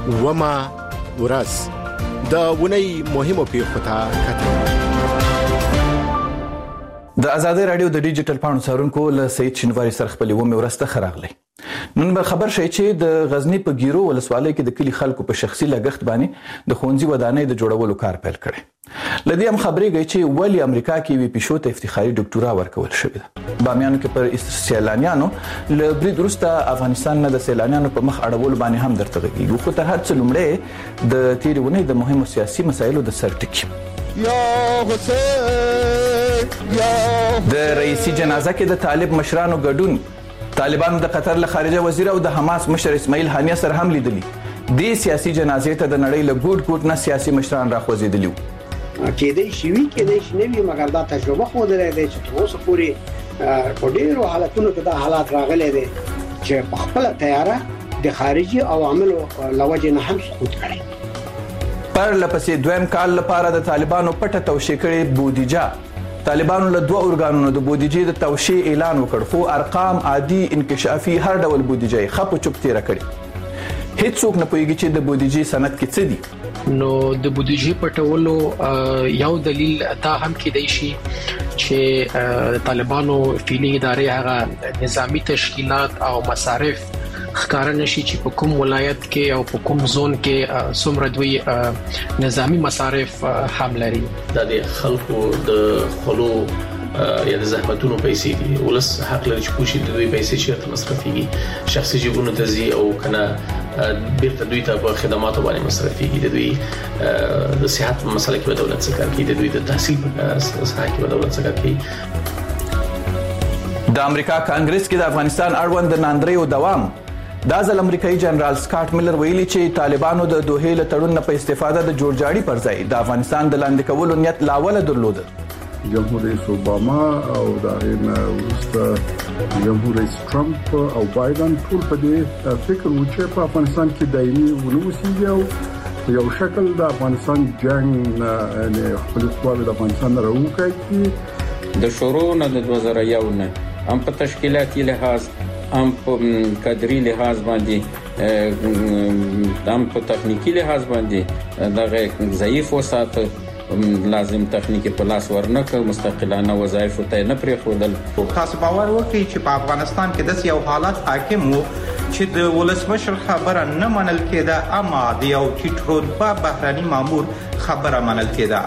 وما ورځ د ونی مهمو پیښو ته کتل. د آزادۍ رادیو د ډیجیټل پاڼو څارونکو له سید شینواري سره خپلې ومې ورځ ته ښه راغلی. نن به خبر شئ چې د غزني په ګیرو ولسوالۍ کې د کلي خلکو په شخصي لګښت باندې د ښوونځي ودانۍ د جوړولو کار پیل کړی. له دې هم خبرېږي چې ولې امریکا کې یوې پیشو ته افتخاري ډاکټورا ورکول شوې ده. بامیانو کې پر سیلانیانو له برید وروسته افغانستان نه د سیلانیانو په مخ اړولو باندې هم درته غږېږو، خو تر هر څه لومړی د تېرې اونۍ د مهمو سیاسي مسایلو د سر ټکي. د رئیسي جنازه کې د طالب مشرانو ګډون، طالبانو د قطر له خارجه وزیر او د حماس مشر اسماعیل هانیه سره هم لیدلی. دې سیاسي جنازې ته د نړۍ له ګوټ ګوټ نه سیاسي مشران راخوځېدلي وو. کېدای شي وي کېدای شي نه وي، مګر دا تجربه ښودلې ده چې تر اوسه پورې په ډېرو حالتونو کې دا حالات راغلي دي چې په خپله تیاره د خارجي عواملو له وجې نه هم سقوط کړی. پرله پسې دویم کال لپاره د طالبانو پټه توشیح کړې بودیجه. طالبانو له دوه ارګانونو د بودیجې د توشیح اعلان وکړ، خو ارقام عادي انکشافي هر ډول بودیجه یې خپ چوپ تیره کړې. هیڅوک نه پوهیږي چې د بودیجې سند کې څه دي. نو د بودیجې پټولو یو دلیل دا هم کېدای شي چې طالبانو فعلي ادارې هغه نظامی تشکیلات او مصارف ښکار نشي چې په کوم ولایت کې او په کوم زون کې څومره دوی نظامی مصارف هم لري. دا د خلکو د خلو یا د زحمتونو پیسې دي. ولس حق لري چې پوښي د دوی پیسې چیرته مصرفيږي، شخصي جیبونو ته ځي او کنه بیرته دوی ته په خدماتو باندې مصرفيږي. د دوی د صحت مسله کې دولت څخه کوي، د دوی د تحصیل څخه کې دولت څخه کوي. د امریکا کانګرس کې د افغانستان اړوند ناندریو دوام. دا ځل امریکایي جنرال سکاټ ملر ویلي چې طالبانو د دوحې له تړون نه په استفاده د جوړجاړي پر ځای د افغانستان د لاندې کولو نیت لاوله درلوده. جمهور رئیس اوباما او دغه وروسته جمهور رئیس ټرمپ او بایدن ټول په دې فکر و چې په افغانستان کې دایمي ونوسیږي او یو شکل د افغانستان جنگ نه خپل قوت د افغانستان راوکړي. د شروع نه د 2001 نه هم په تشکیلاتي لحاظ هم په کادري لحاظ باندې هم په تخنیکی لحاظ باندې دغه ضعیف وساته، لازم تخنیکی په لاس ورنکړ، مستقلانه وظایف ته نه پرې خودل. تاسو باور وکړئ چې په افغانستان کې د یو حالت حاکم وو چې د ولسمشر خبره نه منل کېده، اما د یو ټیټ رتبه بهرني مامور خبره منل کېده.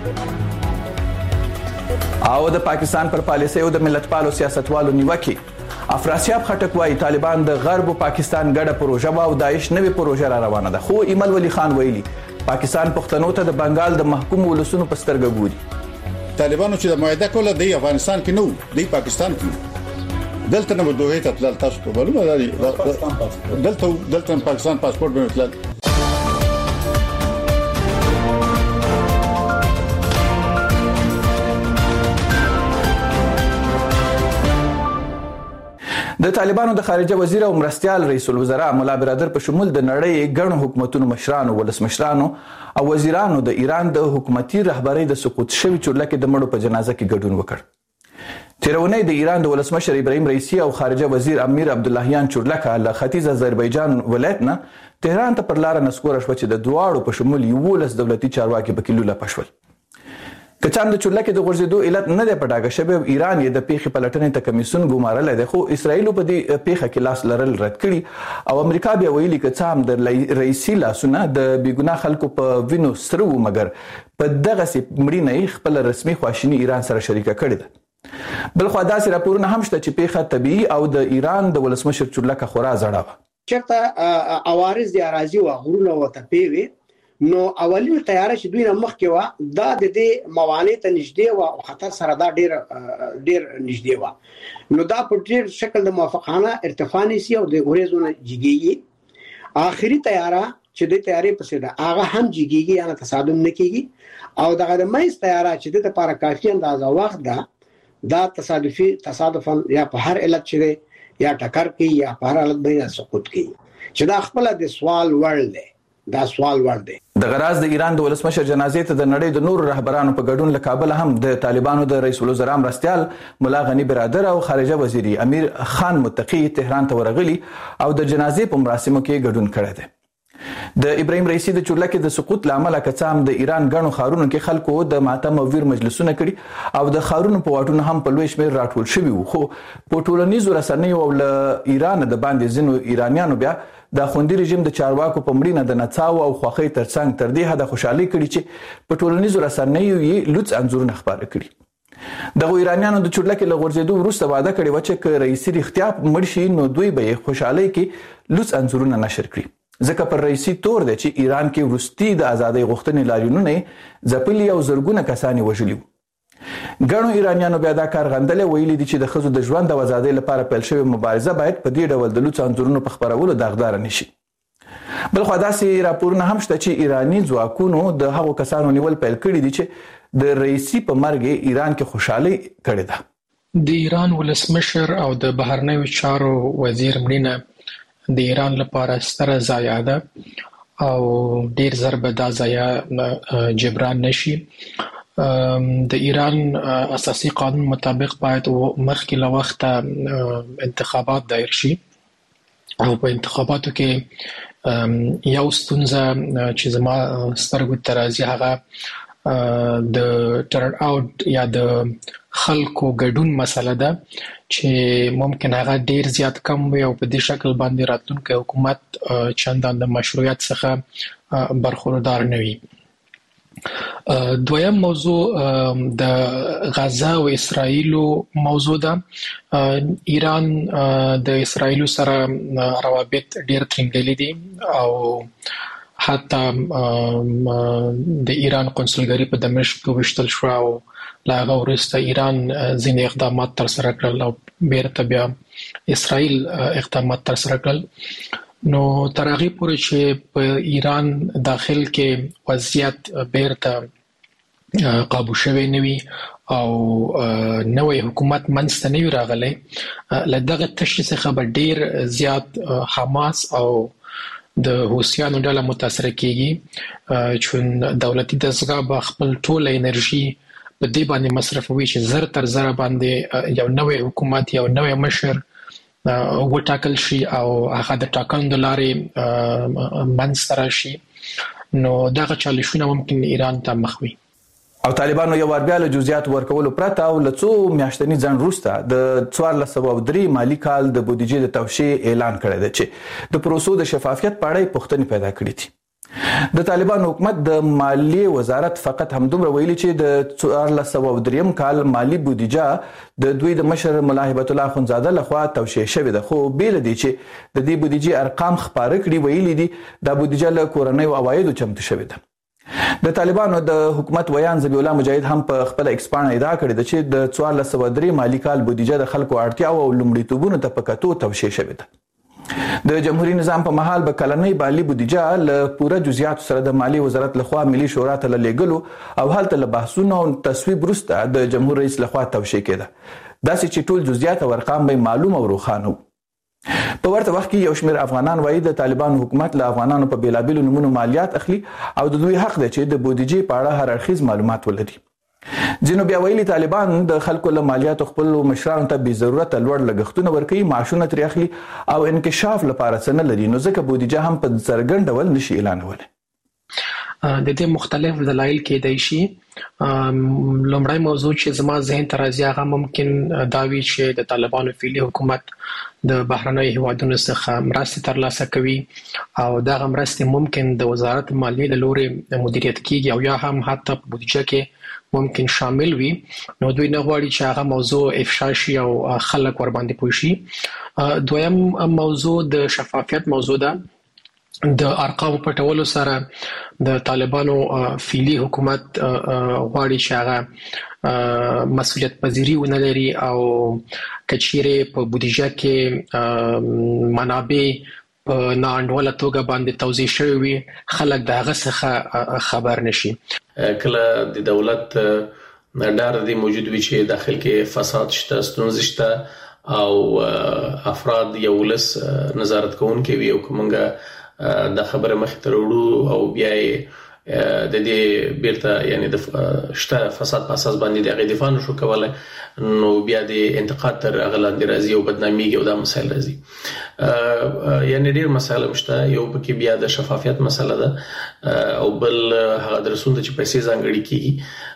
او د پاکستان پر پالیسۍ او د ملتپالو سیاستوالو نیوکه. افراسیاب خټک وايي طالبان د غرب او پاکستان ګډه پروژه او داعش نوې پروژه را روانه ده، خو ایمل ولی خان ویلي پاکستان پښتنو ته د بنگال د محکوم ولسونو په سترګه ګوري. طالبانو چې د معاهده کوله د افغانستان کې نو د پاکستان کې دلته نه دوه ته تل تاسو په معلومه ده دلته پاکستان پاسپورت به تل. د طالبانو د خارجه وزیر او مرستیال رئیس الوزرا مولا برادر په شمول د نړۍ ګڼ حکومتونو مشرانو، ولسمشرانو او وزیرانو د ایران د حکومتي رهبرۍ د سقوط شوي چورلکې د مړو په جنازه کې ګډون وکړ. تیرونی د ایران د ولسمشر ابراهیم رئیسی او خارجه وزیر امیر عبداللهیان چورلکه له ختیځ آذربایجان ولایت نه تهران ته پر لار نسکوره شو چې د دواړو په شمول 11 دولتي چارواکي پکې لوله پښول. کچان د چورلکې د غورځېدو علت نه دی پټاګه شوی. ایران یې د پیښې پلټنې ته کمیسیون ګمارلی دی، خو اسرائیل په دې پیښه کې لاس لرل رد کړي او امریکا بیا ویلي که څه هم د رئیسي لاسونه د بېګناه خلکو په وینو سره وو، مګر په دغسې مړینه یې خپله رسمي خواشیني ایران سره شریکه کړې ده. بلخوا داسې راپورونه هم شته چې پیښه طبیعي او د ایران د ولسمشر چورلکه خورا زړه وه. چېرته عوارض د اراضي و غرونه و تپې وې، نو اولین تیاره چې دوی نه مخکې و دا د دې موانع ته نږدې و او خطر سره دا ډیر نږدې و. نو دا په ډیر شکل د موافقانه ارتفاع نسی او د اوریزونه جګیږي. آخري تیاره چې د تیارې پسې ده هغه هم جګیږي، یا تصادم نه کیږي. او دغه د مېز تیاره چې د لپاره کافي اندازه وخت ده، دا تصادفا یا په هر علت چې یا ټکر کوي یا په هر حالت باندې سقوط کوي، چې دا خپل د سوال وړ دی. دا سوال ور دی. د غراز د ایران د ولسمشر جنازې ته د نړۍ د نور رهبرانو په ګډون له کابل هم د طالبانو د رئیس الوزرا مرستیال مولا غنی برادر او خارجه وزیر امیر خان متقی تهران ته ورغلي او د جنازې په مراسمو کې ګډون کړی دی. د ابراهیم رئیسی د چورلکې د سقوط لامل کڅام د ایران غنو خارونو کې خلکو د ماتم او ویر مجلسونه کړي او د خارونو په واټونو هم په لوی شمېر راټول شوي وو. خو په ټولنیزو رسنیو او له ایران د باندې ځینو ایرانیانو بیا د خوندي رژیم د چارواکو په مړینه د نڅاو او خوښۍ ترڅنګ تر دې حده خوشحالي کړي چې په ټولنیزو رسنیو یې لوڅ انځورونه خپاره کړي. دغه ایرانیانو د چورلکې له غورځېدو وروسته وعده کړې وه چې که رئیسي رښتیا مړ شي نو دوی به یې خوشحالۍ کې لوڅ انځورونه نشر کړي. ځکه پر رئیسي تور دی چې ایران کې وروستي د ازادۍ غوښتنې لاریونونه ځپلي او زرګونه کسان وژلي وو. ګڼو ایرانیانو بیا دا کار غندلی ویلي دي چې د ښځو د ژوند او ازادۍ لپاره پیل شوې مبارزه باید په دې ډول د لوڅ انځورونو په خپرولو داغداره نشي. بلخوا داسې راپورونه هم شته چې ایراني ځواکونو د هغو کسانو نیول پیل کړي دي چې د رئیسي په مرګ ایران کې خوشحالي کړې ده. د ایران ولسمشر او د بهرنیو چارو وزیر مړینه د ایران لپاره ستره ضایعه ده او ډیر زر به دا ضایعه جبران نشي. د ایران اساسي قانون مطابق باید مخکې له وخته انتخابات دایر شي او په انتخاباتو کې یو ستونزه چې زما سترګو ته راځي هغه د ټرن آوټ یا د خلکو ګډون مسله ده چې ممکن هغه ډیر زیات کم وي او په دې شکل باندې راتلونکي حکومت چندان د مشروعیت څخه برخوردار نه وي. دویم موضوع د غزه او اسرائیلو موضوع ده. ایران د اسرائیلو سره روابط ډیر ترنګلي دي او حتی د ایران قونسلګري په دمشق کې وشتل شو او لا هغه وروسته ایران ځینې اقدامات ترسره کړل او بیرته بیا اسرائیل اقدامات ترسره کړل. نو تر هغې پورې چې په ایران داخل کې وضعیت بیرته قابو شوی نه وي او نوی حکومت منځته نه وي راغلی، له دغه تشې څخه به ډیر زیات حماس او د حوثیانو ډله متاثره کیږي چې دولتي دستګاه به خپل ټوله انرژي په دې باندې مصرفوي چې زر تر زر باندې یو نوی حکومت یو نوی مشر وټاکل شي او هغه د ټاکنو د لارې منځته راشي. نو دغه چالشونه ممکن ایران ته مخ وي. او طالبانو یو وار بیا له جزئیات ورکولو پرته او له څو میاشتني ځنډ وروسته د 1403 مالي کال د بودیجې د توشیح اعلان کړی دی چې د پروسو د شفافیت په اړه پوښتنې پیدا کړې دي. د طالبانو حکومت د مالیې وزارت فقط همدومره ویلي چې د 1403 کال مالی بودیجه د دوی د مشر ملا هیبت الله اخندزاده لخوا توشیح شوې ده، خو بیل دي چې د دې بودیجې ارقام خپاره کړي. ویلي دي دا بودیجه له کورنیو عوایدو چمتو شوې ده. د طالبانو د حکومت ویان ذبیح الله مجاهد هم په خپل ایکسپانه ادعا کړې ده چې د 1403 مالی کال بودیجه د خلکو اړتیاو او لومړیتوبونو ته په کتو توشیح شوې ده. د جمهوریت نظام په محل به کلنۍ مالی بودیجه له پوره جزئیات سره د مالی وزارت لخوا ملي شورا ته لېږلو او هلته له بحثونو او تصویب وروسته د جمهور رئیس لخوا توشیح کېده، داسې چې ټول جزئیات او ارقام به معلوم او روښانه وو. په ورته وخت کې یو شمېر افغانان وایي د طالبانو حکومت له افغانانو په بیلابیلو نمونو مالیات اخلي او د دوی حق دی چې د بودیجې په اړه هر اړخیز معلومات ولري. ځینو بیا ویلي طالبان د خلکو له مالیاتو خپل مشرانو ته بې ضرورته لوړ لګښتونه ورکوي، معاشونه ترې اخلي او انکشاف لپاره څه نه لري، نو ځکه بودیجه هم په څرګند ډول نشي اعلانولی. د دې مختلف دلایل کېدای شي. لومړی موضوع چې زما ذهن ته راځي هغه ممکن دا وي چې د طالبانو فعلي حکومت د بهرنیو هیوادونو څخه مرستې ترلاسه کوي او دغه مرستې ممکن د وزارت مالیې له لورې مدیریت کیږي او یا هم حتی په بودیجه کې ممکن شامل وي. نو دوی نه غواړي چې هغه موضوع افشا شي او خلک ورباندې پوه شي. دویم موضوع د شفافیت موضوع ده. د ارقامو پټولو سره د طالبانو فعلي حکومت غواړي چې هغه مسؤلیت پذیری ونه لري او کچېرې په بودیجه کې منابع په ناانډوله توګه باندې توزیع شوی وي، خلک د هغه څخه خبر نشي. کله د دولت ډار دی موجود وي چې داخل کې فساد شته، ستونزې شته او افراد یو لس نظارت کوونکي وي او کومه د خبره مخ ته وړو او بیا د دې بیرته یعنی د شته فساد په اساس باندې د غیدفان شو کولای نو بیا د انتقاد تر غلاندې راځي او بدنامي او د مسایل راځي یعنی ډیر مسایل مشته یو پکې بیا د شفافیت مسله ده او بل هغه درسونه چې پیسې ځانګړي کیږي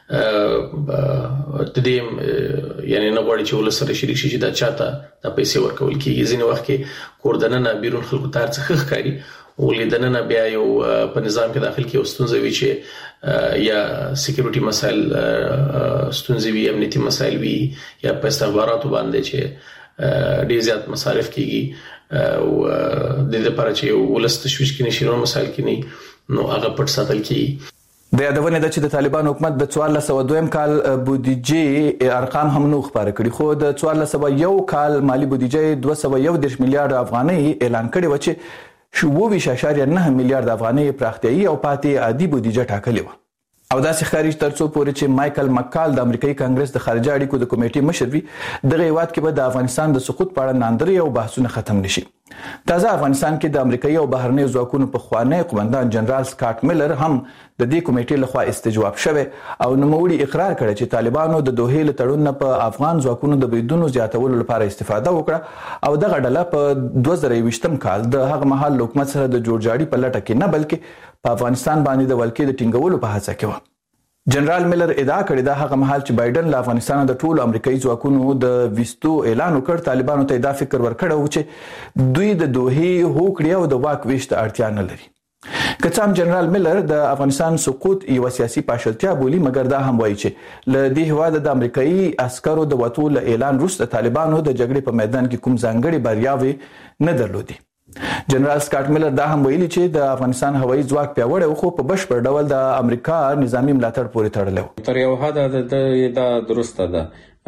د دې یعنی نه غواړي چې ولسره شریک شي چې دا چاته د پیسې ورکول کیږي ځینې وخت کې کوردننه بیرون خلکو تار څخه ښکاری ولیدنه بیا یو په نظام کې داخل کې ستونزې وي چې یا سکیورټي مسایل ستونزې وي امنیتي مسایل وي یا په استخباراتو باندې چې ډیر زیات مصارف کیږي او د دې لپاره چې ولست تشویش کې نشي مسایل کې نه نو هغه پټ ساتل کیږي د یادونه ده چې د طالبان حکومت د 1402 کال بودیجې ارقام هم نو خبره کړي خو د 1401 کال مالی بودیجې 211 میلیارډ افغانۍ اعلان کړي و چې 24.9 میلیارډ افغانۍ پراختیایي او پاتې عادي بودیجه ټاکلې و او داسې خارج ترڅو پورې چې مایکل مکال د امریکایي کانګرس د خارجه اړیکو د کمیټې مشر وي دغه هیواد کې به د افغانستان د سقوط په اړه ناندري او بحثونه ختم نشي تازه افغانستان کې د امریکایي او بهرنیو ځواکونو په خوانی قومندان جنرال سکاټ میلر هم د دې کمیټې لخوا استجواب شوه او نوموړي اقرار کړی چې طالبانو د دوحې له تړون په افغان ځواکونو د بریدونو زیاتولو لپاره استفاده وکړه او دغه ډله په 2020 کال د هغه مهال حکومت سره د جوړجاړي په لټه کې نه بلکې په افغانستان باندې د ولکې د ټینګولو په هڅه کې و جنرال میلر ادعا کړې ده هغه مهال چې بایدن له افغانستان د ټولو امریکایي ځواکونو د وستو اعلان وکړ طالبانو ته دا فکر ورکړ چې دوی د دوحې هوکړې او د واک ویش ته اړتیا نه لري کڅام جنرال میلر د افغانستان سقوط یو سیاسي پاشلتیا بولی مګر دا هم وایي چې له دې هواده د امریکایي عسکرو د وټول اعلان وروسته طالبانو د جګړې په میدان کې کوم ځانګړي بریاوي نه درلودي جنرال سکاټ میلر دا هم ویلي چې د افغانستان هوایي ځواک پیاوړی خو په بشپړ ډول د امریکا نظامی ملاتړ پورې تړلی و تر یو حده دا درسته ده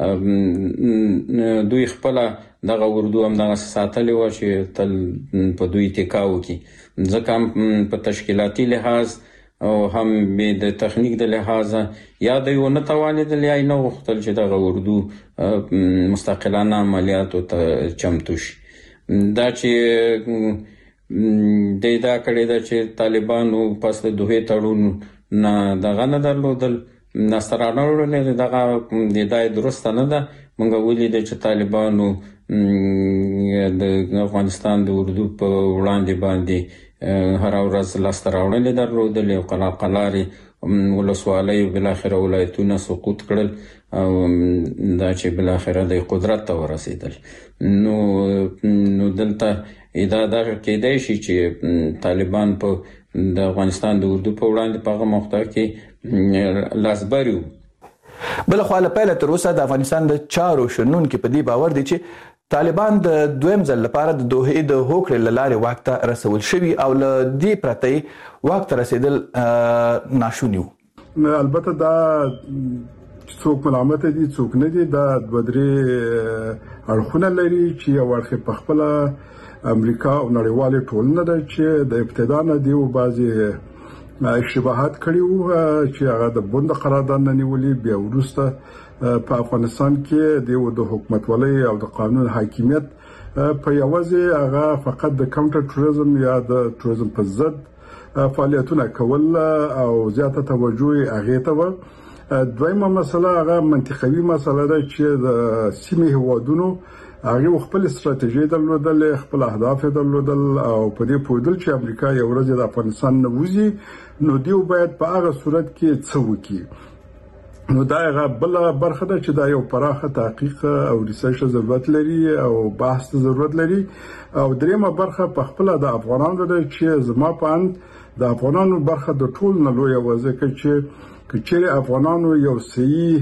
دوی خپل دغه اردو هم دغه ساتلې و چې تل په دوی ټیکاو کې ځکه په تشکیلاتي لحاظ او هم د تخنیک د لحاظ یا د یو نه توانیدل یا نه غوښتل چې دغه اردو مستقلانه عملیاتو ته چمتو شي دا چې دا کړي دا چې طالبانو پس د دوه تړون نه دغه نه درلودل نسترانو نه دغه د درست نه ده موږ ولید چې طالبانو د افغانستان د اردو په وړاندې باندې هر ورځ لاستراوړل درلودل او قلاري ولسوالۍ بل اخر ولایتونه سقوط کړل او دا چې بل اخر د قدرت ته ورسېدل نو دلته دا کېدای شي چې طالبان په د افغانستان د اردو په وړاندې په هغه موقع کې لاسبرو بل خو له پیله تر اوسه د افغانستان د چارو شنون کې په دې باور دي چې طالبان د دویم ځل لپاره د دوحې د هوکړې لارې واک ته رسول شوي او له دې پرته واک ته رسیدل ناشونی وو البته دا څوک ملامت دي څوک نه دي دا د بدري اړخونه لري چې ورخه په خپل امریکا او نړیوال ټولنه ده چې د ابتدا نه دی او بعضي اشتباهات کړي وو چې هغه د بند قرارداد نه نیولې بیا ورسته په افغانستان کې د حکومت ولې او د قانون حاکمیت په یوازې هغه فقط د کاونټر ټوریزم یا د ټوریزم په ضد فعالیتونه کول او زیاته توجه هغه ته و دویمه مسله هغه منطقوي مسله ده چې د سیمې هوادونو هغه خپل ستراتیژي درلودل خپل اهداف درلودل او په دې پوهیدل چې امریکا یو ورځ د افغانستان نه وځي نو دیو باید په هغه صورت کې څه وکړي نو دا هغه بل برخه ده چې دا یو پراخه تحقیق او ریسرچ ضرورت لري او بحث ضرورت لري او دریمه برخه په خپل د افغانانو ده چې زما په اند د افغانانو برخه د ټول نه لوی وځکه چې کچېره افغانانو یو صحیح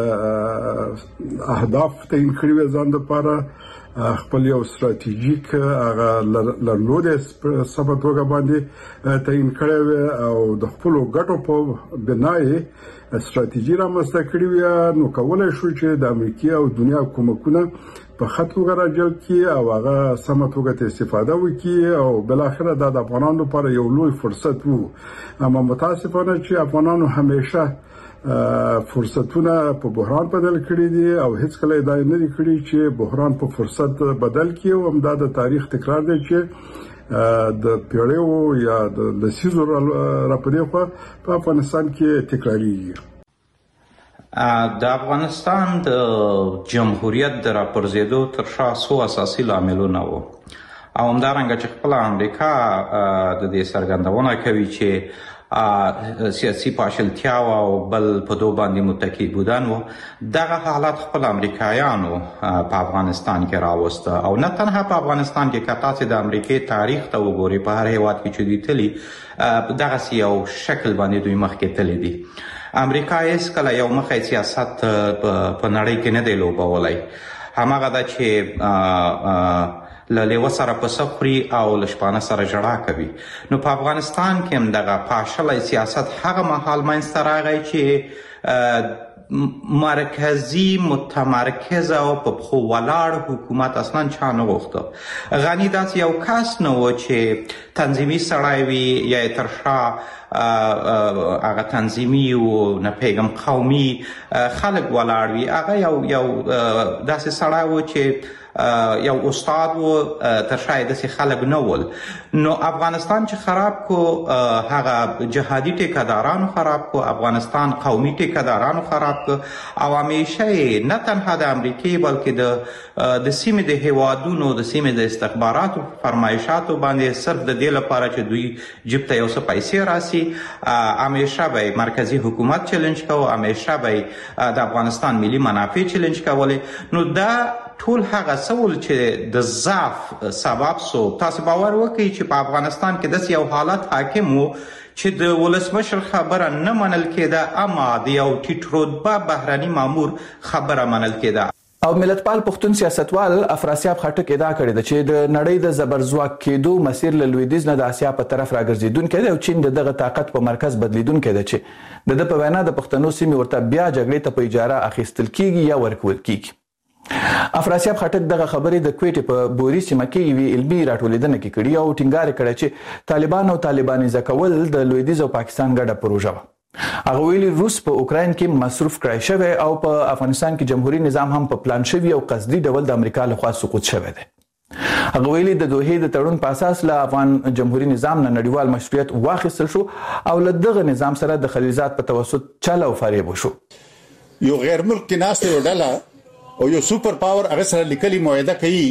اهداف تعین کړی ځان لپاره خپل یو ستراتیژیک هغه لرلوده سبتوګه باندې تعین کړی او د خپل ګټو په بنای ستراتیژي رامنځته کړی نو کولای شو چې د امریکا او دنیا حکومتونه په خطو راجل کې او هغه سمتوګه استفاده وکړي او بل اخر د افغانانو لپاره یو لوی فرصت وو اما متاسفانه چې افغانانو همیشه فرصتونه په بحران بدل کړي دي او هیڅ کله دا نه دي کړی چې بحران په فرصت بدل کړي او همدا د تاریخ تکرار دی چې د پیړیو یا د لسیزو راپدې خو په افغانستان کې تکراریږي. د افغانستان د جمهوریت د راپرزیدو تر شا څو اساسي لاملونه وو او همدارنګه چې خپل امریکا د دې څرګندونه کوي چې سیاسي پاشلتیا او بل په دوه باندې متکی بودن وو. دغه حالات خپل امریکایانو په افغانستان کې راوسته او نه تنها په افغانستان کې کتا چې د امریکای تاریخ ته وګوري په هر هیواد کې چې دی تلی دغه یو شکل باندې دوی مخکې تللی دي. امریکا هیڅ کله یو مخی سیاست په نړۍ کې نه دی لوبولی. هماغه ده چې له لیوه سره پسه خوري او له شپانه سره ژړا کوي. نو په افغانستان کې هم دغه پاشلی سیاست هغه مهال منځته راغی چې مرکزی متمرکز او په پښو ولاړ حکومت اصلا چا نه غوښته. غني داسې یو کس نه و چې تنظیمي سړی وي یا تر شا هغه تنظیمي و نه پیغام قومي خلک ولاړ وي. هغه یو داسې سړی و چې یو استاد و تر شاید داسې خلک نه ول. نو افغانستان چې خراب کو هغه جهادي ټیکهدارانو خراب کو، افغانستان قومي ټیکهدارانو خراب کو او همیشه نه تنها د امریکای بلکې د سیمې د هیوادونو د سیمې د استخباراتو فرمایشاتو باندې صرف د دې لپاره چې دوی جیب ته یو څه پیسې راسي همیشه به مرکزی حکومت چیلنج کوو، همیشه به د افغانستان ملي منافع چیلنج کولې. نو دا ټول هغه سول چې د ضعف سبب سو. تاسو باور وکړئ چې په افغانستان کې داسې یو حالت حاکم وو چې د ولسمشر خبره نه منل کېده اما د یو ټیټ رتبه بهرني مامور خبره منل کېده. او ملتپال پښتون سیاستوال افراسیاب خټک ادعا کړې ده چې د نړۍ د زبرځواک کېدو مسیر له لویدیځ نه د اسیا په طرف راګرځېدونکی دی او چین دغه طاقت په مرکز بدلیدونکی دی چې د په وینا د پښتنو سیمې ورته بیا جګړې ته په اجاره اخیستل کیږي یا ورکول کیږي. افراسیاب خټک دغه خبرې د کویټې په بوري سیمه کې یوې علمي راټولېدنه کې کړې او ټینګار کړی چې طالبان او طالبانیزه کول د لویدیځ او پاکستان ګډه پروژه وه. هغه ویلي روس په اوکراین کې مصروف کړی شوی او په افغانستان کې جمهوریت نظام هم په پلان شوی او قصدي ډول د امریکا لخوا سقوط شوی دی. هغه ویلي د دوحې د تړون په اساس له افغان جمهوریت نظام نه نړیوال مشروعیت واخیستل شو او له دغه نظام سره د خلیلزاد په توسط چل او فریب وشو. یو غیر ملک کې ناسته وډاله او یو سپر پاور هغه سره لیکلي معاهده کوي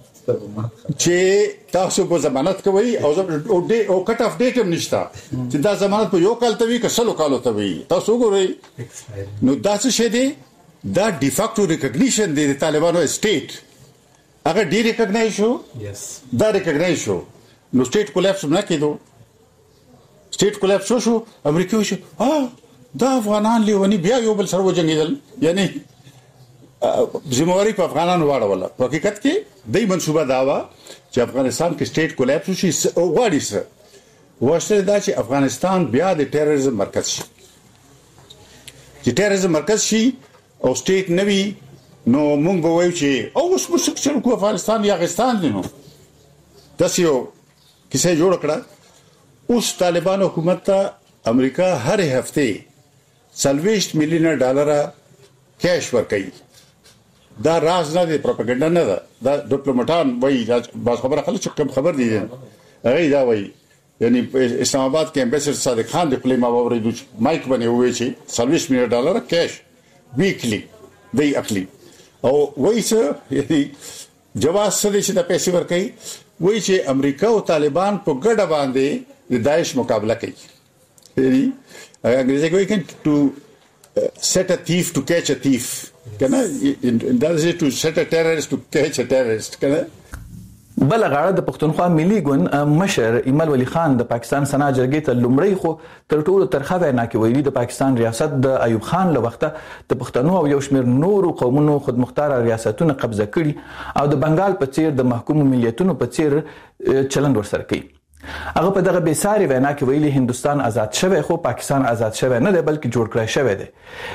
چې تاسو په ضمانت کوي او کټ اف ډیټ هم نشته چې دا ضمانت په یو کال ته وي که سلو کالو ته وي. تاسو وګورئ نو دا څه شي دی، دا ډیفاکټو ریکګنیشن دی د طالبانو سټیټ هغه ډی ریکګنایز شو، دا ریکګنایز شو. نو سټیټ کولیپس نه کېدو، سټیټ کولیپس شو امریکا شو دا افغانان لیونی بیا یو بل سره وجنګیدل، یعنی ذمہواری په افغانانو واړوله. په حقیقت کې دای منصوبه داوا چې افغانستان کې سټیټ کولیپس شي او واړی سره واشته دا چې افغانستان بیا د ټیرریزم مرکز شي. چې ټیرریزم مرکز شي او سټیټ نوي نو مونږ به وایو چې او اوس موږ څه کوو افغانستان یا افغانستان دی. نو تاسو یو کیسه جوړ کړه. اوس طالبان حکومت ته امریکا هر هفته $40 میلیون کیش ورکوي. دا راز نه دی، پروپاګاندا نه ده، دا ډیپلوماټان وایي. باز خبره خلک چې کم خبر دي هغه دا وایي. یعنی اسلام آباد کې امبیسډر صادق خان د خپل ماوري د مایک باندې وایي چې $40 میلیون کیش ویکلی دی اخلي او وایي چې یعنی جواز سره چې د پیسې ورکوي. وایي چې امریکا او طالبان په ګډه باندې د داعش مقابله کوي. یعنی انګریزي کوي to set a thief to catch a thief. کنه دا چې to set a terrorist to catch a terrorist. کنه بل غاړه د پښتونخوا ملي ګوند مشر ایمل ولی خان د پاکستان سنا جرګې ته لومړی خو تر ټولو ترخه وینا کې ویلي د پاکستان ریاست د ایوب خان له وخته د پښتنو او یو شمېر نورو قومونو خودمختار ریاستونه قبضه کړي او د بنگال په څیر د محکوم ملیتونو په څیر چلند ورسره کوي. هغه په دغه بیساري وینا کې ویلي هندستان آزاد شوی خو پاکستان آزاد شوی نه دی بلکې جوړ کړی شوی دی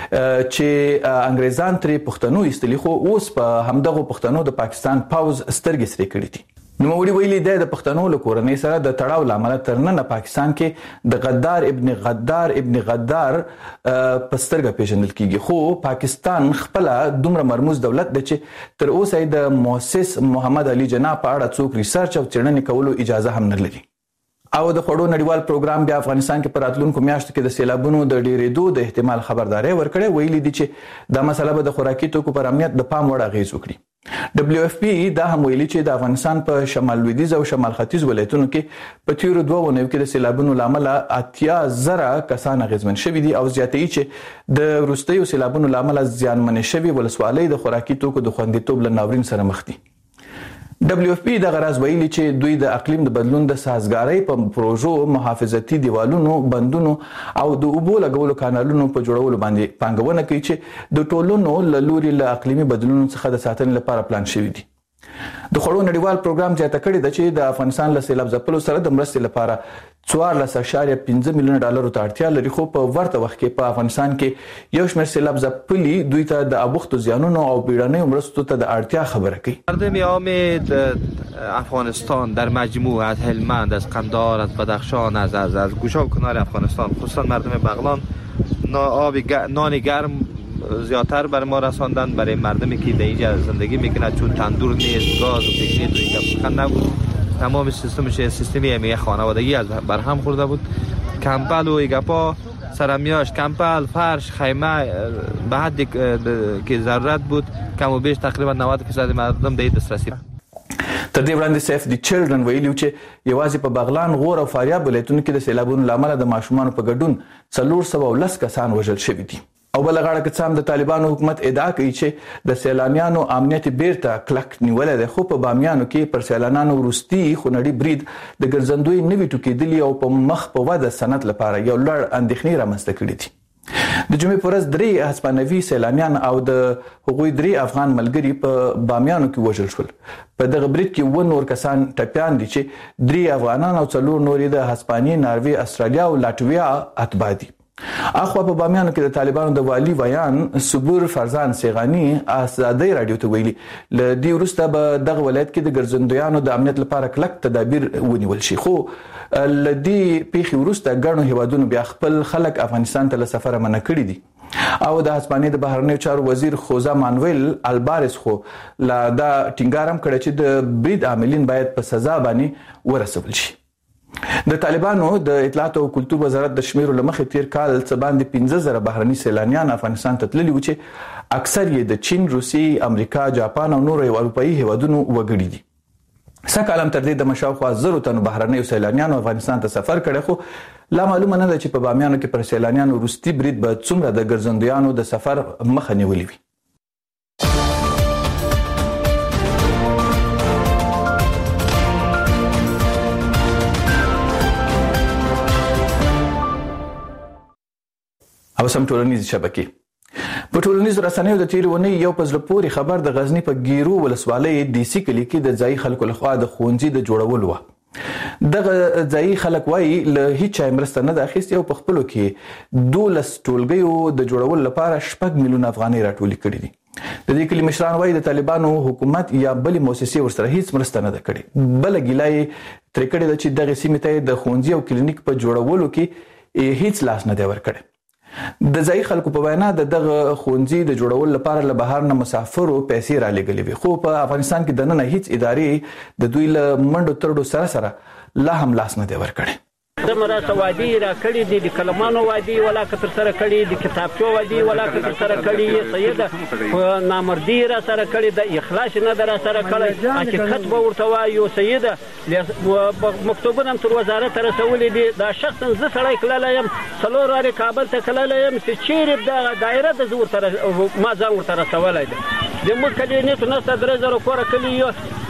چې انګریزان ترې پښتنو ایستلي خو اوس په همدغه پښتنو د پاکستان پاوز سترګې سرې کړې دي. نوموړي ویلي دی د پښتنو له کورنۍ سره د تړاو له امله تر ننه پاکستان کې د غدار ابن غدار په سترګه پیژندل کیږي، خو پاکستان خپل دومره مرموز دولت دی چې تر اوسه د مؤسس محمد علي جناح په اړه څوک ریسرچ او څېړنې کولو اجازه هم نه لري. او د خوړو نړیوال پروګرام بیا افغانستان کې په راتلونکو میاشتو کې د سیلابونو د ډېرېدو د احتمال خبرداری ورکړی. ویلي دي چې دا مسله به د خوراکي توکو پر امنیت د پام وړ اغېز وکړي. WFP دا هم ویلي چې د افغانستان په شمال لویدیځ او شمال ختیځ ولایتونو کې په تیرو 2 اونیو کې د سیلابونو له امله 80,000 کسان اغېزمن شوي دي او زیاتوي چې د وروستیو سیلابونو له امله زیانمنې شوي ولسوالۍ د خوراکي توکو د خوندیتوب له ناورین سره مخ دي. WFP د غراز ویلي چې دوی د اقلیم د بدلون د سازګارۍ په پروژو، محافظتي دیوالونو، بندونو او د اوبو لګولو کانالونو په جوړولو باندې پانګونه کوي چې د ټولنو له لوري له اقلیمي بدلونونو څخه د ساتنې لپاره پلان شوی دي. د خوړو نړیوال پروګرام زیاته کړې ده چې د افغانستان له سیلاب ځپلو سره د مرستې لپاره 14.5 میلیون ډالرو ته اړتیا لري، خو په ورته وخت کې په افغانستان کې یو شمېر سیلاب ځپلي دوی ته د اوښتو زیانونو او بیړنیو مرستو ته د اړتیا خبره کوي. مردم عام افغانستان در مجموع از هلمند، از قندهار، از بدخشان، از گوشه و کنار افغانستان، خصوصا مردم بغلان نان گرم زیادتر برای ما رساندن، برای مردمی که در اینجا زندگی میکنند، چون تندور نیست، گاز و پیشنیت و اینجا سخن نبود. تمام سیستمی یک خانوادگی از برهم خورده بود. کمپل و ایگپا سرمیاش، کمپل، فرش، خیمه به حدی که ضرورت بود کم و بیش تقریبا 90% مردم در دسترسی. تر دې وړاندې سیف دی چلډرن ویلي چې یوازې په بغلان، غور او فاریاب ولایتونو کې د سیلابونو له امله د ماشومانو په ګډون 410 کسان وژل شوي دي. او بل غاړه کې څام د طالبانو حکومت ادعا کوي چې د سیلانیانو امنیت بیرته کلک نیولې ده، خو په بامیانو کې پر سیلانیانو وروستي خونړي برید د ګرځندوی نوي ټوکېدلي او په مخ په وده صنعت لپاره یو لوړ اندېښنې رامنځته کړې دي. د جمعې په ورځ 3 هسپانوي سیلانیان او د هغوی 3 افغان ملګري په بامیانو کې وژل شول. په دغه برید کې 2 نور کسان ټپیان دي چې 3 افغانان او 4 نور د هسپانیې، ناروې، استرالیا او لاتویا اتباع دي. اخوا په بامیانو کې د طالبانو د والی ویان صبور فرزان سیغانی آزادۍ رادیو ته ویلي له دې وروسته به دغه ولایت کې د ګرځندویانو د امنیت لپاره کلک تدابیر ونیول شي، خو له دې پیښې وروسته ګڼو هیوادونو بیا خپل خلک افغانستان ته له سفره منع کړي دي. او د هسپانیې د بهرنیو چارو وزیر خوزا مانویل البارس خو لا دا ټینګار هم کړی چې د برید عاملین باید په سزا باندې ورسول شي. د طالبانو د اطلاعات او کلتور وزارت د شمیرو لمخې تیر کال څه باندې 15,000 بهرني سیلانیان افغانستان ته تللي و چې اکثر یې د چین، روسي، امریکا، جاپان او نورو اروپایي هیوادونو وګړي دي. سږ کال هم تر دې د مشاوخوا 1000 تنو بهرنیو سیلانیانو افغانستان ته سفر کړی، خو لا معلومه نه ده چې په بامیانو کې پر سیلانیانو وروستي برید به څومره د ګرځندویانو د سفر مخه نیولې وي. او سم ټولنیز شبکې په ټولنیز رسنیو د تیر ونی یو پزله پوری خبر د غزنی په ګیرو ولسوالۍ DC کلی کې د ځای خلکو لخوا د خونځي د جوړولو و. دغه ځای خلک وایي له هیڅ مرسته نه د اخیستي او په خپلو کې 12 ټولګیو د جوړولو لپاره 6 میلیون افغانۍ راټولې کړې دي. د دې کلی مشران وایي د طالبانو حکومت یا بل مؤسسې ورسره هیڅ مرسته نه ده کړې. بل ګیلای تر کړي د چې دغه سیمې ته د خونځي او کلینیک په جوړولو کې هیڅ لاس نه دی ورکړی. د ځای خلکو په وینا دغه خونځي د جوړولو لپاره له بهر نه مسافرو پیسې را لېږلې وي، خو په افغانستان کې دننه هیڅ ادارې د دوی له منډو ترډو سره لا هم لاس نه دی ورکړی. د مراسته وادي را کړي دي، د کلمانو وادي ولا کتر سره کړي، د کتابچو وادي ولا کتر سره کړي، سیده نامردی را سره کړي، د اخلاص نه در سره کړي، حقیقت به ورته وایو سیده مکتوبونه هم تر وزارت رسولي دي. دا شخصا زه سړی کللی یم 4 وارې کابل ته کللی یم چې چیرې د دایره د زه ورته ما ځان ورته رسولی دی. د موږ کلي نیټو نسته 3000 کوره کلي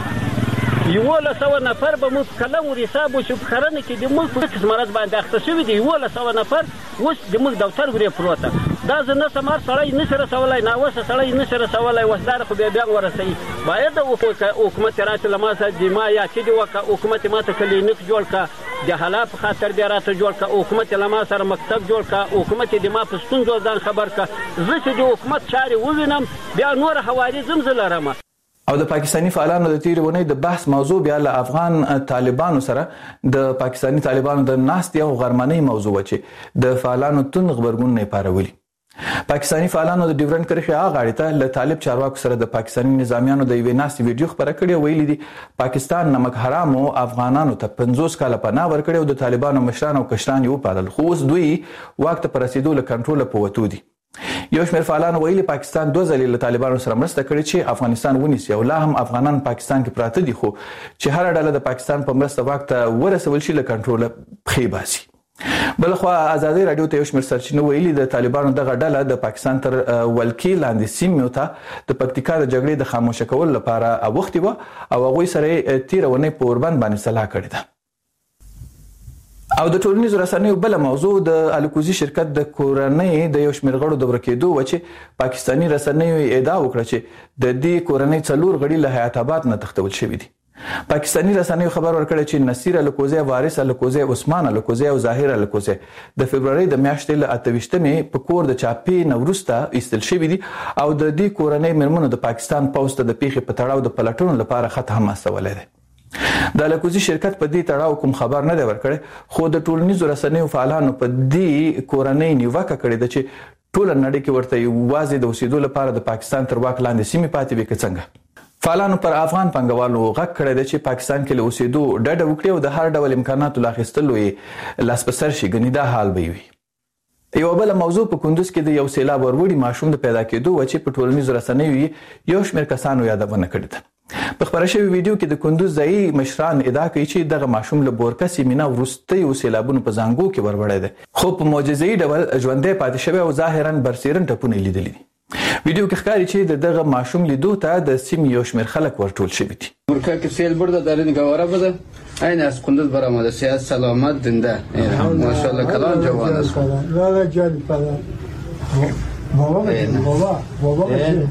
1100 نفر به موږ کلم ور حساب وشو په خرنه کې د موږ په قسم مرض باندې اخته شوي دي. 1100 نفر اوس د موږ دفتر ورې پروته دا زه نه سمار سړی نشي رسولی، ناوسه سړی نشي رسولی، وسدار خو بیا ورسوي. باید حکومت راته له ما سره د ما یا چې دې وکړه، حکومت ما ته کلینیک جوړ کړه، د حالا په خاطر بیا راته جوړ کړه، حکومت له ما سره مکتب جوړ کړه، حکومت د ما په ستونزو ځان خبر کړه. زه چې د حکومت چارې ووینم بیا نور حوارې زه لرم. او د پاکستانی فعالانو د تیر ونې د بحث موضوع بیا له افغان طالبانو سره د پاکستانی طالبانو د ناستي او غرمنۍ موضوع چې د فعالانو تون خبرګون نه پارولي. پاکستانی فعالانو د ډیورنډ کرښې غاړې ته له طالب چارواکو سره د پاکستانی نظامیانو د یوې ناستي ویډیو خبره کړې ویلي دي پاکستان نمک حرام او افغانانو ته 50 کاله پناه ورکړې او د طالبانو مشران او کشران یې وپالل خو اوس دوی واک ته رسیدو له کنټرول په وتو دي. یو شمېر فعالانو ویلي پاکستان 2 ځلې له طالبانو سره مرسته کړې چې افغانستان ونیسي او لا هم افغانان پاکستان کې پراته دي خو چې هر ډله د پاکستان په مرسته واک ته ورسول شي له کنټروله پخې باسي. بلخوا ازادي رادیو ته یو شمېر سرچینو ویلي د طالبانو دغه ډله د پاکستان تر ولکې لاندې سیمو ته د پکتیکا د جګړې د خاموشه کولو لپاره اوختي و او هغوی سره تیرونه په اوربند باندې صلاح کړې ده. او د ټولنیزو رسنیو بل موضوع د الکوزي شرکت د کورنۍ د یو شمېر غړو د ورکېدو و چې پاکستانی رسنیو ادعا وکړه چې د دې کورنۍ 4 غړي له حیات آباد نه تښتول شوي دي. پاکستانی رسنیو خبر ورکړی چې نصیر الکوزي، وارث الکوزي، عثمان الکوزي او ظاهر الکوزي د فبرवरी د میاشتې له 28مې په کور د چاپی نوروسته ایستل شوي دي او د دې کورنۍ مرمنو د پاکستان پوسټ د پیښې په تړاو د پلټونو لپاره خط هم استولې ده. د الکوزي شرکت په دې تړاو کوم خبر نه دی ورکړی خو د ټولنیزو رسنیو فعالانو په دې کورنۍ نیوکه کړې ده چې ټول نړۍ کې ورته یوازې د اوسېدو لپاره د پاکستان تر واک لاندې سیمې پاتې وي که څنګه. فعالانو پر افغان پنګوالو غږ کړی دی چې پاکستان کې له اوسېدو ډډه وکړي او د هر ډول امکاناتو له اخیستلو یې لاس په سر شي ګنې دا حال به وي. یو بل موضوع په کندوز کې د یو سیلاب وروړي ماشوم د پیدا کېدو و چې په ټولنیزو رسنیو یو شمېر کسانو یادونه کړې ده. په خبره شوی ویډیو کې د کندوز ځایي مشران ادعا کوي چې دغه ماشوم له بورکه سیمینه وروستیو سیلابونو په زنګو کې وروړی دی خو په معجزه‌ایي ډول ژوندی پاتې شوی او ظاهرا برسیرن ټپونه لیدلي دي. ویډیو کې ښکاري چې دغه ماشوم لیدو ته د سیمې یو شمېر خلک ورټول شوي دي. بورکه که سیل برده در این گواره بده این از کندوز برآمده صحت سلامت زنده ماشاءالله کلان جوان است. لالا جان بابا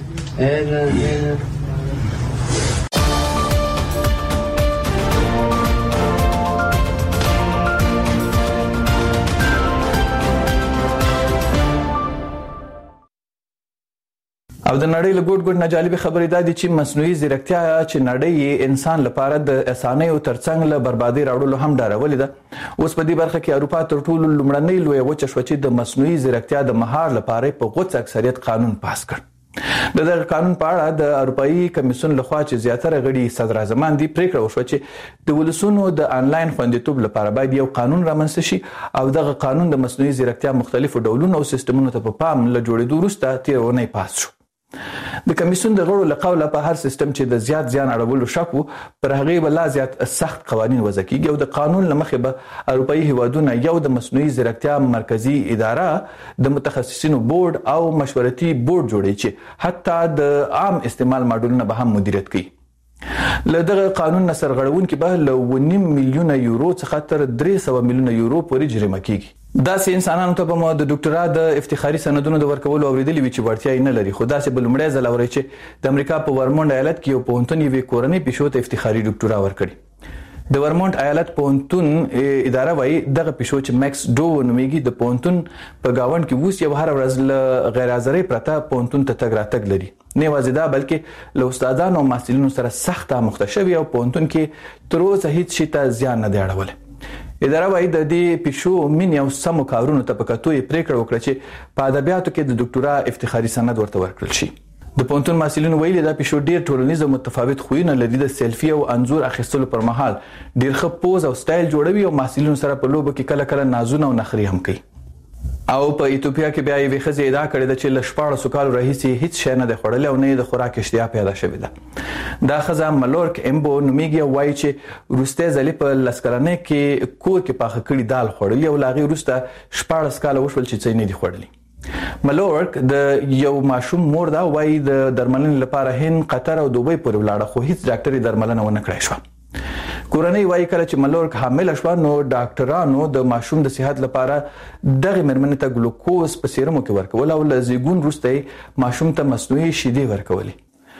او د نړۍ له ګوټ نه جالب خبرې دا دي چې مصنوعي ځیرکتیا چې نړۍ انسان لپاره د اسانیو ترڅنګ له بربادي راوړلو هم ډارولې ده. اوس په دې برخه کې اروپا تر ټولو لومړنۍ لویه وچه شوه چې د مصنوعي ځیرکتیا د مهار لپاره په غوڅ اکثریت قانون پاس کړ. د دغه قانون په اړه د اروپایي کمیسیون لخوا چې زیاتره غړي صدراعظمان دي پریکړه وشوه چې د ولسونو د انلاین خوندیتوب لپاره باید یو قانون رامنځته شي او دغه قانون د مصنوعي ځیرکتیا مختلفو ډولونو او سیستمونو ته په پام له جوړېدو وروسته تېرونی پاس شو. د کمیسیون د غړو له قوله په هر سیستم چې د زیات زیان اړولو شک وو پر هغې به لا زیات سخت قوانین وضع کیږي او د قانون له مخې به اروپایي هیوادونه یو د مصنوعي ځیرکتیا مرکزی اداره د متخصصینو بورډ او مشورتي بورډ جوړي چې حتی د عام استعمال ماډلونه به هم مدیریت کوي. له دغه قانون نه سرغړونکي به له 1.5 میلیونه یورو څخه تر 300 میلیونه یورو پورې جریمه کیږي. داسې انسانانو ته به مو د ډاکټرا د افتخاري سندونو د ورکولو اوریدلي وي چې وړتیا یې نه لري خو داسې به لومړی ځل اورئ چې د امریکا په ورمونډ ایالت کې یو پوهنتون یوې کورنۍ پیشو ته افتخاري ډاکټرا ورکړي. د ورمونټ ایالت پوهنتون اداره وايي دغه پیشو چې مکس ډو نومیږي د پوهنتون په گاوند کې اوس یو هر ورځ له غیر حاضرۍ پرته پوهنتون ته تګ راتګ لري. نه یوازې دا بلکې له استادانو او محصلینو سره سخت آموخته شوي او پوهنتون کې تر اوسه هیڅ شي ته زیان نه دی اړولی. اداره وايي د دې پیشو مینې او سمو کارونو ته په کتو یې پریکړه وکړه چې په ادبیاتو کې د ډاکټرا افتخاري سند ورته ورکړل شي. د پوهنتون محصلینو ویلي دا پیشو ډیر ټولنیز او متفاوت خویونه لري. د سیلفي او انځور اخیستلو پر مهال ډیر ښه پوز او سټایل جوړوي او محصلینو سره په لوبو کې کله کله نازونه او نخري هم کوي. او په ایتوپیا کې بیا یوې ښځې ادعا کړې ده چې له 14 کالو راهیسې هیڅ شی نه دی خوړلی او نه یې د خوراک اشتها پیدا شوې ده. دا ښځه ملورک امبو نومیږي او وایي چې وروستی ځلې په 10 کلنۍ کې کور کې پاخه کړي دال خوړلي او له هغې وروسته 14 کاله وشول چې څه نه دي خوړلي. ملورک د یو ماشوم مور ده وایي د درملنې لپاره هند، قطر او دوبۍ پورې ولاړه خو هیڅ ډاکټري درملنه ونه کړای شوه. کورنۍ وایي کله چې ملورک حامله شوه نو ډاکټرانو د ماشوم د صحت لپاره دغه مېرمنې ته ګلوکوز په سیرمو کې ورکول او له زیږون وروسته ماشوم ته مصنوعي شیدې ورکولې.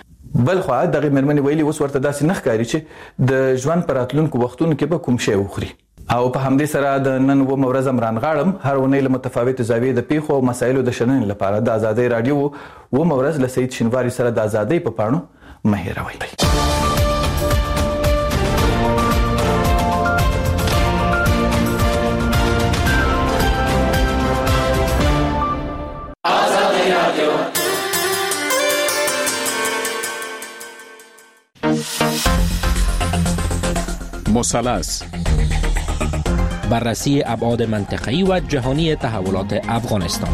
بل خوا دغه مېرمنې ویلي اوس ورته داسې نه ښکاري چې د ژوند په راتلونکو وختونو کې به کوم شی وخوري. او په همدې سره د نن اومه ورځ امران غاړم هر اونۍ له متفاوتو زاویې د پیښو او مسایلو د شننې لپاره د ازادۍ راډیو اومه ورځ له سید شینواري سره د ازادۍ په پاڼو مهیروی. مثلث بررسی ابعاد منطقه‌ای و جهانی تحولات افغانستان.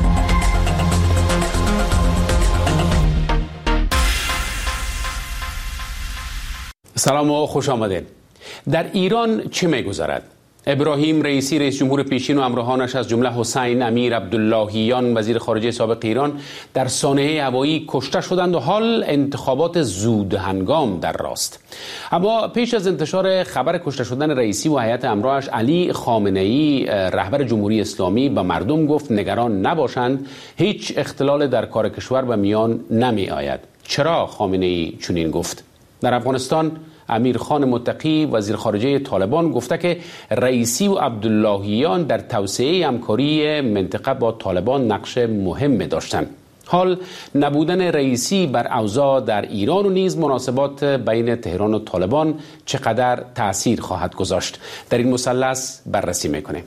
سلام و خوش آمدید. در ایران چه می‌گذرد؟ ابراهیم رئیسی رئیس جمهور پیشین و همراهانش از جمله حسین امیر عبداللهیان وزیر خارجه سابق ایران در سانحه هوایی کشته شدند و حال انتخابات زود هنگام در راست. اما پیش از انتشار خبر کشته شدن رئیسی و هیئت همراهش، علی خامنه‌ای رهبر جمهوری اسلامی به مردم گفت نگران نباشند، هیچ اختلال در کار کشور به میان نمی آید. چرا خامنه‌ای چنین گفت؟ در افغانستان امیر خان متقی وزیر خارجه طالبان گفته که رئیسی و عبداللهیان در توسعه همکاری منطقه با طالبان نقش مهم داشتند. حال نبودن رئیسی بر اوضاع در ایران و نیز مناسبات بین تهران و طالبان چقدر تأثیر خواهد گذاشت؟ در این مثلث بررسی میکنیم.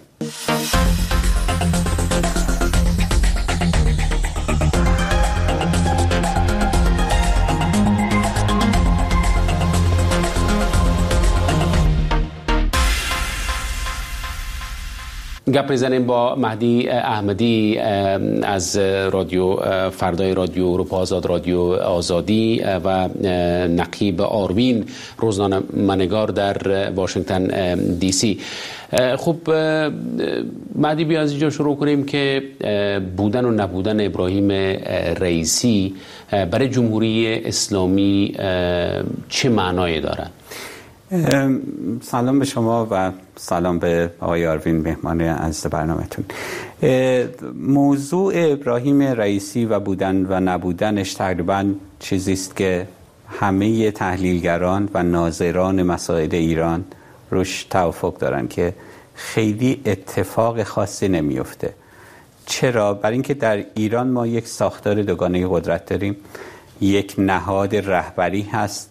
گپ میزنیم با مهدی احمدی از رادیو فردای رادیو اروپا آزاد، رادیو آزادی و نقیب آروین روزنامه‌نگار در واشنگتن دی سی. خب مهدی، بیا از اینجا شروع کنیم که بودن و نبودن ابراهیم رئیسی برای جمهوری اسلامی چه معنایی دارد؟ سلام به شما و سلام به آقای آروین، مهمان از برنامه‌تون. موضوع ابراهیم رئیسی و بودن و نبودنش تقریباً چیزی است که همه تحلیلگران و ناظران مسائل ایران روش توافق دارن که خیلی اتفاق خاصی نمیفته. چرا؟ برای اینکه در ایران ما یک ساختار دوگانه قدرت داریم. یک نهاد رهبری هست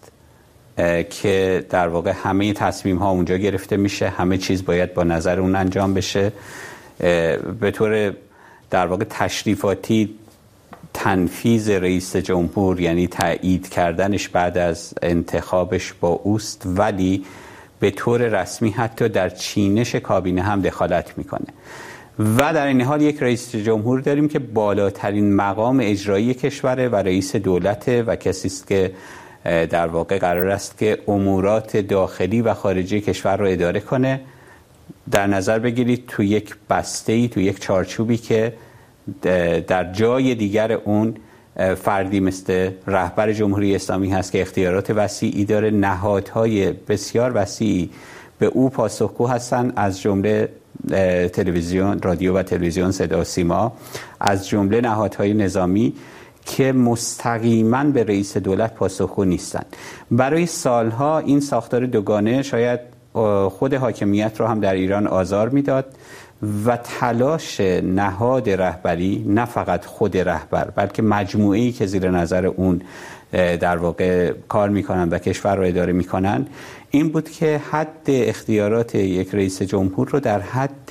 که در واقع همه تصمیم ها اونجا گرفته میشه، همه چیز باید با نظر اون انجام بشه. به طور در واقع تشریفاتی تنفیذ رئیس جمهور یعنی تایید کردنش بعد از انتخابش با اوست، ولی به طور رسمی حتی در چینش کابینه هم دخالت میکنه. و در این حال یک رئیس جمهور داریم که بالاترین مقام اجرایی کشوره و رئیس دولته و کسی است که در واقع قرار است که امورات داخلی و خارجی کشور رو اداره کنه. در نظر بگیرید تو یک بسته‌ای، تو یک چارچوبی که در جای دیگر اون فردی مثل رهبر جمهوری اسلامی هست که اختیارات وسیعی داره، نهادهای بسیار وسیعی به او پاسخگو هستن، از جمله تلویزیون، رادیو و تلویزیون، صدا و سیما، از جمله نهادهای نظامی که مستقیما به رئیس دولت پاسخگو نیستند. برای سالها این ساختار دوگانه شاید خود حاکمیت رو هم در ایران آزار میداد و تلاش نهاد رهبری، نه فقط خود رهبر بلکه مجموعه‌ای که زیر نظر اون در واقع کار میکنن و کشور رو اداره میکنن، این بود که حد اختیارات یک رئیس جمهور رو در حد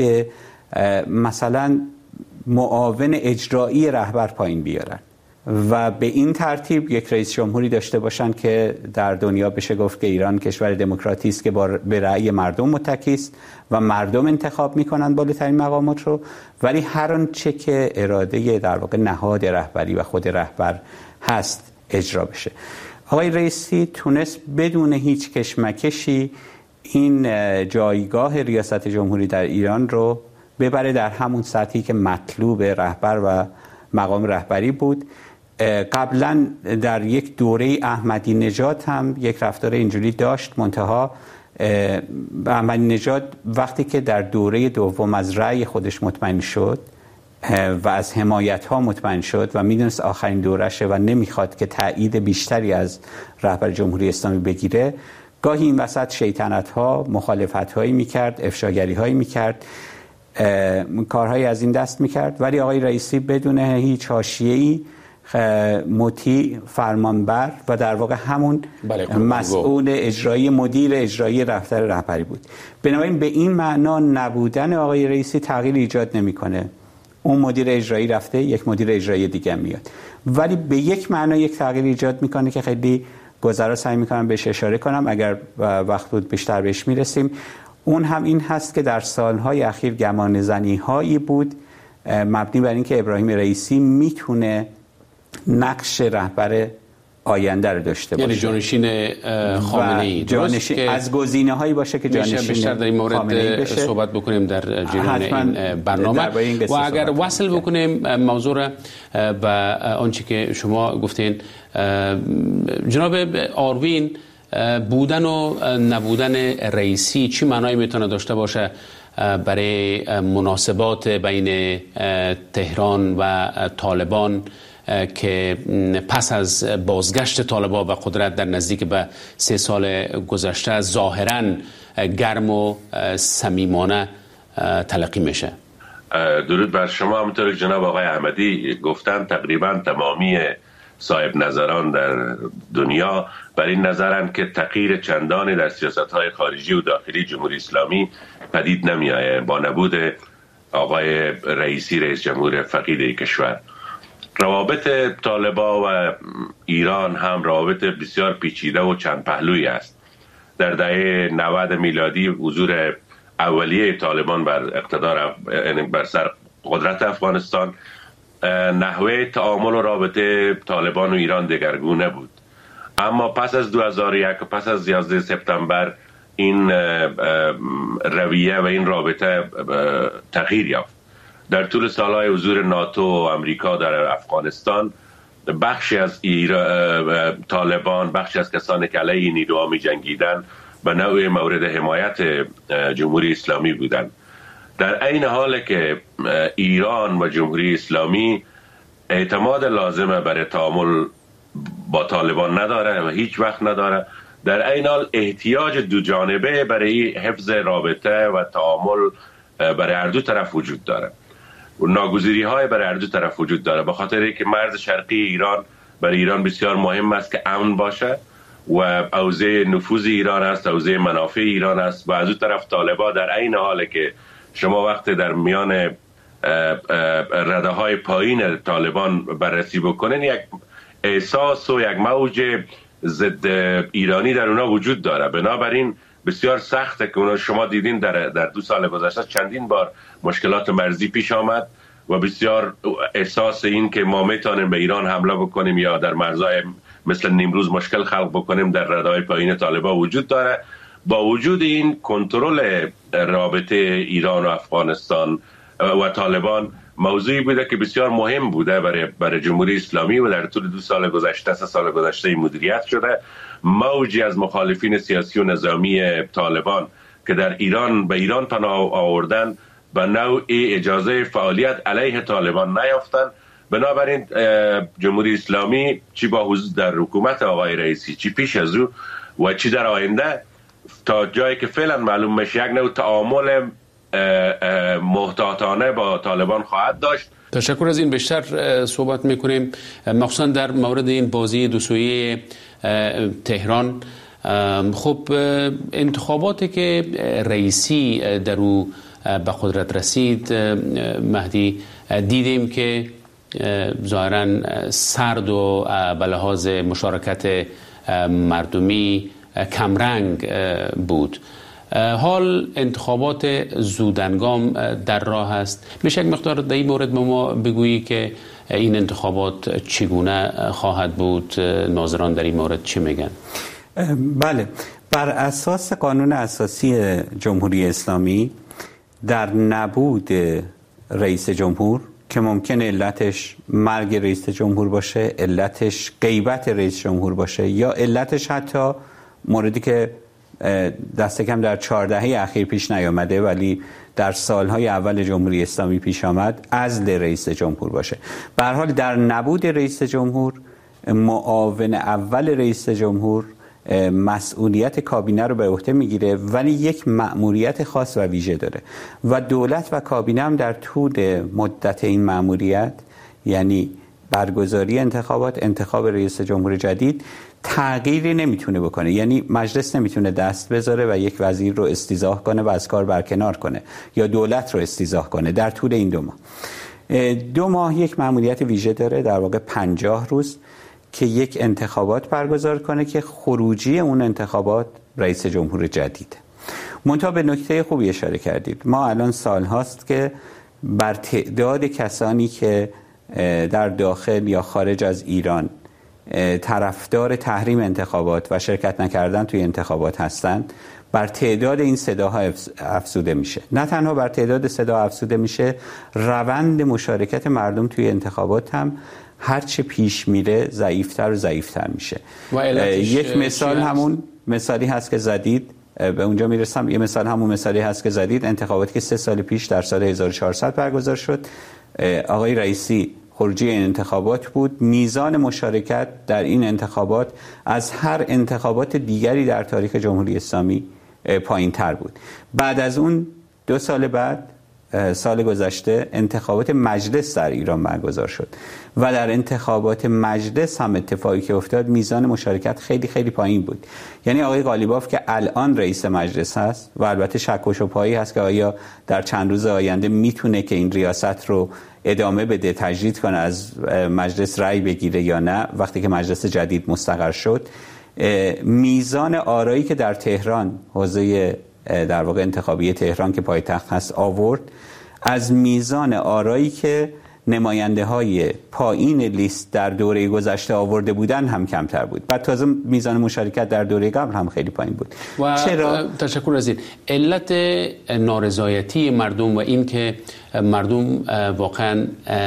مثلا معاون اجرایی رهبر پایین بیارن و به این ترتیب یک رئیس جمهوری داشته باشن که در دنیا بشه گفت که ایران کشور دموکراتی است که به رأی مردم متکی است و مردم انتخاب میکنن بالاترین مقامات رو، ولی هر آنچه که اراده در واقع نهاد رهبری و خود رهبر هست اجرا بشه. آقای رئیسی تونست بدون هیچ کشمکشی این جایگاه ریاست جمهوری در ایران رو ببره در همون سطحی که مطلوب رهبر و مقام رهبری بود. قبلا در یک دوره احمدی نژاد هم یک رفتار اینجوری داشت، منتها احمدی نژاد وقتی که در دوره دوم از رأی خودش مطمئن شد و از حمایت‌ها مطمئن شد و میدونست آخرین دورشه و نمیخواد که تایید بیشتری از رهبر جمهوری اسلامی بگیره، گاهی این وسط شیطنت‌ها، مخالفت‌هایی میکرد، افشاگری‌هایی میکرد، کارهایی از این دست میکرد، ولی آقای رئیسی بدون هیچ حاشیه‌ای مطیع، فرمانبر و در واقع همون مسئول اجرایی، مدیر اجرایی دفتر رهبری بود. بنابراین به این معنا نبودن آقای رئیسی تغییر ایجاد نمیکنه. اون مدیر اجرایی رفته، یک مدیر اجرایی دیگه میاد، ولی به یک معنا یک تغییر ایجاد میکنه که خیلی گذرا سعی میکنم بهش اشاره کنم، اگر وقت بود بیشتر بهش میرسیم. اون هم این هست که در سالهای اخیر گمان زنی هایی بود مبنی بر اینکه ابراهیم رئیسی میتونه نقش رهبر آینده رو داشته باشه، یعنی جانشین خامنه‌ای، جانشین از گزینه‌هایی باشه که جانشین بیشتر در این مورد صحبت بکنیم در جریان این برنامه. و اگر وصل بکنیم موضوع را به آنچه که شما گفتین، جناب آروین، بودن و نبودن رئیسی چی معنایی میتونه داشته باشه برای مناسبات بین تهران و طالبان که پس از بازگشت طالبان و قدرت در نزدیک به 3 سال گذشته ظاهراً گرم و صمیمانه تلقی میشه؟ درود بر شما. همونطور که جناب آقای احمدی گفتن، تقریبا تمامی صاحب نظران در دنیا بر این نظرن که تغییر چندانی در سیاست‌های خارجی و داخلی جمهوری اسلامی پدید نمی‌آید با نبود آقای رئیسی، رئیس جمهور فقید کشور. روابط طالبان و ایران هم روابط بسیار پیچیده و چند پهلویی است. در دهه 90 میلادی حضور اولیه طالبان بر اقتدار، بر سر قدرت افغانستان، نحوه تعامل و رابطه طالبان و ایران دگرگونه بود. اما پس از 2001 و پس از 11 سپتامبر این رویه و این رابطه تغییر یافت. در طول سالهای حضور ناتو و امریکا در افغانستان، بخشی از طالبان، بخشی از کسانی که علیه نیروها می جنگیدن، به نوع مورد حمایت جمهوری اسلامی بودند. در عین حال که ایران و جمهوری اسلامی اعتماد لازمه برای تعامل با طالبان نداره و هیچ وقت نداره، در عین حال احتیاج دو جانبه برای حفظ رابطه و تعامل برای هر دو طرف وجود داره و ناگزیری های برای هر دو طرف وجود داره، به خاطر اینکه مرز شرقی ایران برای ایران بسیار مهم است که امن باشه و حوزه نفوذ ایران است، حوزه منافع ایران است، و از اون طرف طالبان در عین حاله که شما وقت در میان رده های پایین طالبان بررسی بکنین، یک احساس و یک موج ضد ایرانی در اونا وجود داره. بنابراین بسیار سخته که شما دیدین در 2 سال گذشته چندین بار مشکلات مرزی پیش آمد و بسیار احساس این که ما میتونیم به ایران حمله بکنیم یا در مرزهای مثل نیمروز مشکل خلق بکنیم در رده‌های پایین طالبان وجود داره. با وجود این، کنترل رابطه ایران و افغانستان و طالبان موضوعی بوده که بسیار مهم بوده برای جمهوری اسلامی و در طول 2 سال گذشته، 3 سال گذشته مدیریت شده. موجی از مخالفین سیاسی و نظامی طالبان که در ایران به ایران پناه آوردن به نوعی اجازه فعالیت علیه طالبان نیافتند. بنابراین جمهوری اسلامی چی با حضور در حکومت آقای رئیسی، چی پیش از او و چی در آینده، تا جایی که فعلا معلوم میشه یک نوع تعامل محتاطانه با طالبان خواهد داشت. تشکر از این. بیشتر صحبت میکنیم مخصوصا در مورد این بازی دو سویه تهران. خب انتخاباتی که رئیسی در او به قدرت رسید، مهدی، دیدیم که ظاهراً سرد و به لحاظ مشارکت مردمی کمرنگ بود. حال انتخابات زودهنگام در راه است. میشه یک مقدار در این مورد ما بگویی که این انتخابات چگونه خواهد بود؟ ناظران در این مورد چی میگن؟ بله، بر اساس قانون اساسی جمهوری اسلامی در نبود رئیس جمهور که ممکن علتش مرگ رئیس جمهور باشه، علتش غیبت رئیس جمهور باشه، یا علتش حتی موردی که دست کم در 4 دهه اخیر پیش نیامده ولی در سالهای اول جمهوری اسلامی پیش آمد، عزل رئیس جمهور باشه. به هر حال در نبود رئیس جمهور، معاون اول رئیس جمهور مسئولیت کابینه رو به عهده میگیره، ولی یک مأموریت خاص و ویژه داره و دولت و کابینه هم در طول مدت این مأموریت، یعنی برگزاری انتخاب رئیس جمهور جدید تغییری نمیتونه بکنه. یعنی مجلس نمیتونه دست بذاره و یک وزیر رو استیضاح کنه و از کار برکنار کنه یا دولت رو استیضاح کنه در طول این 2 ماه. 2 ماه یک مأموریت ویژه داره، در واقع 50 روز که یک انتخابات برگزار کنه که خروجی اون انتخابات رئیس جمهور جدیده. منتها به نکته خوبی اشاره کردید، ما الان سال هاست که بر تعداد کسانی که در داخل یا خارج از ایران طرفدار تحریم انتخابات و شرکت نکردن توی انتخابات هستند، بر تعداد این صداها افزوده میشه. نه تنها بر تعداد صدا افزوده میشه، روند مشارکت مردم توی انتخابات هم هرچه پیش میره ضعیفتر و ضعیفتر میشه. یک مثال همون مثالی هست که زدید، به اونجا میرسم. یه مثال همون مثالی هست که زدید، انتخاباتی که 3 سال پیش در سال 1400 برگزار شد، آقای رئیسی خروجی این انتخابات بود. میزان مشارکت در این انتخابات از هر انتخابات دیگری در تاریخ جمهوری اسلامی پایین تر بود. بعد از اون 2 سال بعد، سال گذشته، انتخابات مجلس در ایران برگزار شد و در انتخابات مجلس هم اتفاقی که افتاد میزان مشارکت خیلی خیلی پایین بود. یعنی آقای قالیباف که الان رئیس مجلس هست و البته شک و شبهه‌ای هست که آیا در چند روز آینده میتونه که این ریاست رو ادامه بده، تجدید کنه، از مجلس رأی بگیره یا نه، وقتی که مجلس جدید مستقر شد، میزان آرایی که در تهران، حوزه در واقع انتخابی تهران که پایتخت هست، آورد، از میزان آرایی که نماینده های پایین لیست در دوره گذشته آورده بودن هم کمتر بود. بعد تازه میزان مشارکت در دوره قبل هم خیلی پایین بود. و چرا؟ تشکر از این. علت نارضایتی مردم و این که مردم واقعا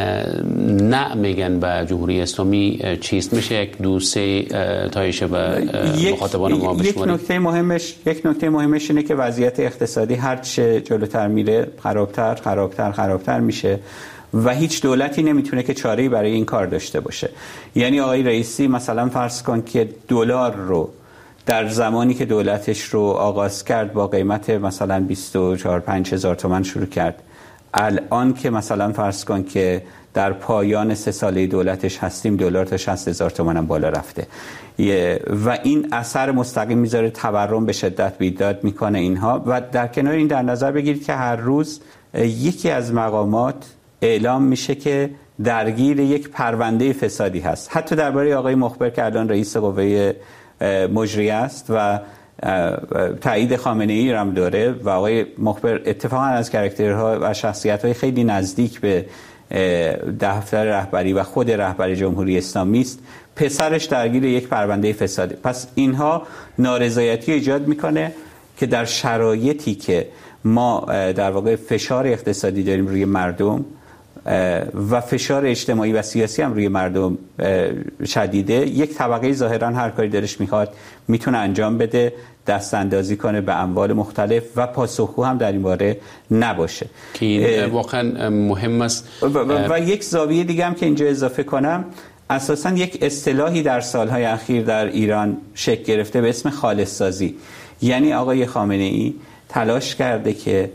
نه میگن به جمهوری اسلامی چیست؟ میشه 1-2-3 تایشه و مخاطبان ما بشماریم؟ یک نکته مهمش اینه که وضعیت اقتصادی هرچه جلوتر میره خرابتر میشه و هیچ دولتی نمیتونه که چاره‌ای برای این کار داشته باشه. یعنی آقای رئیسی مثلا فرض کن که دلار رو در زمانی که دولتش رو آغاز کرد با قیمت مثلا 24-25 هزار تومان شروع کرد، الان که مثلا فرض کن که در پایان 3 ساله دولتش هستیم، دلار تا 60,000 تومان هم بالا رفته و این اثر مستقیم میذاره، تورم به شدت بیداد میکنه اینها. و در کنار این در نظر بگیرید که هر روز یکی از مقامات اعلام میشه که درگیر یک پرونده فسادی هست، حتی درباره آقای مخبر که الان رئیس قوه مجریه است و تایید خامنه‌ای هم داره و آقای مخبر اتفاقا از کاراکترها و شخصیت‌های خیلی نزدیک به دفتر رهبری و خود رهبر جمهوری اسلامی است. پسرش درگیر یک پرونده فسادی. پس اینها نارضایتی ایجاد میکنه که در شرایطی که ما در واقع فشار اقتصادی داریم روی مردم و فشار اجتماعی و سیاسی هم روی مردم شدیده، یک طبقه ظاهرا هر کاری دلش میخواد میتونه انجام بده، دست اندازی کنه به اموال مختلف و پاسخگو هم در این باره نباشه که این واقعا مهم است. و یک زاویه دیگه هم که اینجا اضافه کنم، اساسا یک اصطلاحی در سالهای اخیر در ایران شکل گرفته به اسم خالص سازی. یعنی آقای خامنه‌ای تلاش کرده که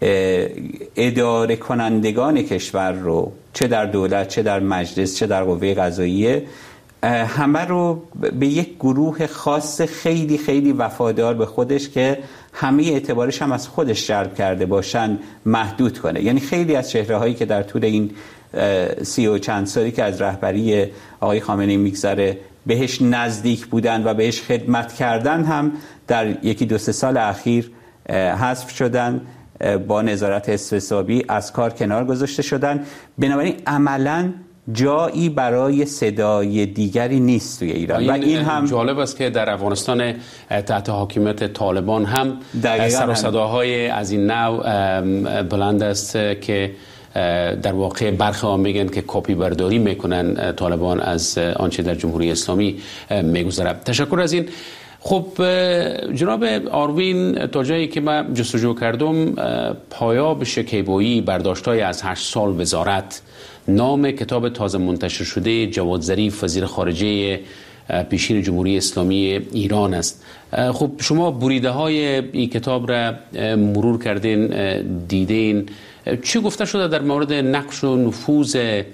اداره کنندگان کشور رو، چه در دولت، چه در مجلس، چه در قوه قضاییه، همه رو به یک گروه خاص خیلی خیلی وفادار به خودش که همه اعتبارش هم از خودش جلب کرده باشن محدود کنه. یعنی خیلی از چهره‌هایی که در طول این 30 و چند سالی که از رهبری آقای خامنه‌ای میگذره بهش نزدیک بودن و بهش خدمت کردن هم در 1-2 سال اخیر حذف شدن، با نظارت حسابی از کار کنار گذاشته شدن. بنابراین عملاً جایی برای صدای دیگری نیست توی ایران و این هم جالب است که در افغانستان تحت حاکمیت طالبان هم سر و صداهای از این نوع بلند است که در واقع برخی ها میگن که کپی برداری میکنن طالبان از آنچه در جمهوری اسلامی میگذره. تشکر از این. خب جناب آروین، تا جایی که من جستجو کردم، پایاب شکیبایی برداشت‌های از 8 سال وزارت، نام کتاب تازه منتشر شده جواد ظریف وزیر خارجه پیشین جمهوری اسلامی ایران است. خب شما بریده های این کتاب را مرور کردین، دیدین، چی گفته شده در مورد نقش و نفوذ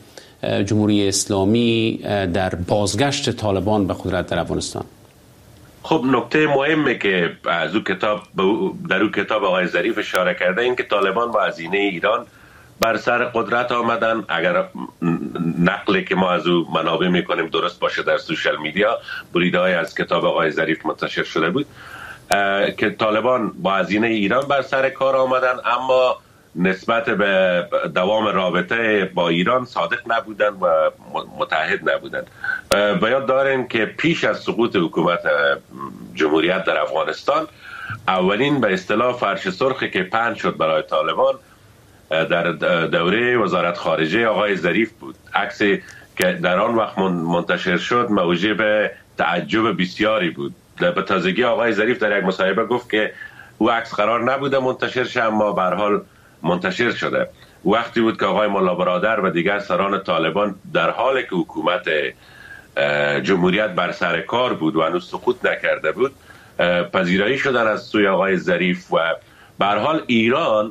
جمهوری اسلامی در بازگشت طالبان به قدرت در افغانستان؟ خب نکته مهمه که از اون کتاب در اون کتاب آقای ظریف اشاره کرده این که طالبان با هزینه ایران بر سر قدرت آمدن. اگر نقلی که ما از او منابع میکنیم درست باشه، در سوشال میدیا بریده‌ای از کتاب آقای ظریف منتشر شده بود که طالبان با هزینه ایران بر سر کار آمدن، اما نسبت به دوام رابطه با ایران صادق نبودن و متحد نبودن. و یاد دارین که پیش از سقوط حکومت جمهوریت در افغانستان اولین به اصطلاح فرش سرخی که پهن شد برای طالبان در دوره وزارت خارجه آقای ظریف بود. عکسی که در آن وقت منتشر شد موجب تعجب بسیاری بود. به تازگی آقای ظریف در یک مصاحبه گفت که او عکس قرار نبوده منتشر شه، اما به هر حال منتشر شده. وقتی بود که آقای ملا برادر و دیگر سران طالبان در حالی که حکومت جمهوریت بر سر کار بود و هنوز سقوط نکرده بود پذیرایی شدن از سوی آقای ظریف. و به هر حال ایران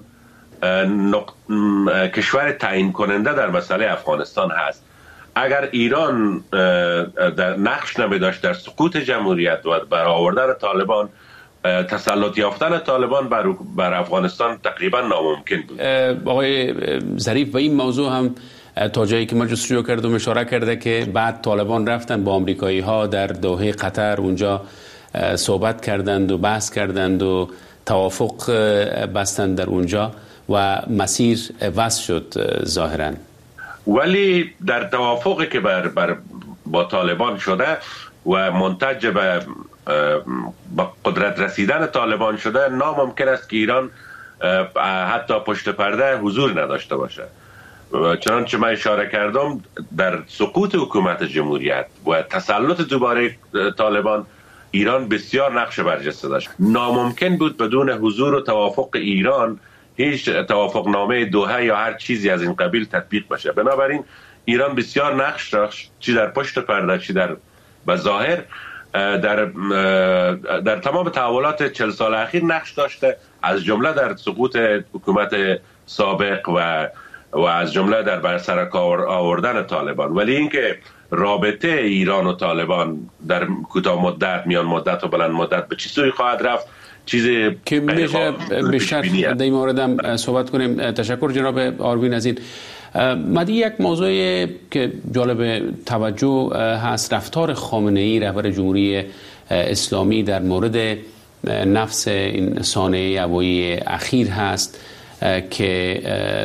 کشور تعیین کننده در مسئله افغانستان هست. اگر ایران در نقش نمی داشت در سقوط جمهوریت و برآوردن طالبان، تسلط یافتن طالبان بر افغانستان تقریبا ناممکن بود. آقای ظریف و این موضوع هم تا جایی که ما جستجو کردم اشاره کرده که بعد طالبان رفتن با آمریکایی ها در دوحه قطر اونجا صحبت کردند و بحث کردند و توافق بستند در اونجا و مسیر وصل شد ظاهرا. ولی در توافقی که با طالبان شده و منتج به قدرت رسیدن طالبان شده، ناممکن است که ایران حتی پشت پرده حضور نداشته باشه. چنانچه من اشاره کردم در سقوط حکومت جمهوریت و تسلط دوباره طالبان ایران بسیار نقش برجسته داشت. ناممکن بود بدون حضور و توافق ایران هیچ توافقنامه دوحه یا هر چیزی از این قبیل تطبیق بشه. بنابراین ایران بسیار نقش داشت، چی در پشت پرده چی در بظاهر، در تمام تحولات 40 سال اخیر نقش داشته، از جمله در سقوط حکومت سابق و از جمله در بر سر کار آوردن طالبان. ولی اینکه رابطه ایران و طالبان در کوتاه مدت، میان مدت و بلند مدت به چه سوی خواهد رفت، چیزی که میشه بیشتر در این موردم صحبت کنیم. تشکر جناب آروین از این. مدی یک موضوع که جالب توجه هست، رفتار خامنه‌ای رهبر جمهوری اسلامی در مورد نفس این سانحه هوایی اخیر هست که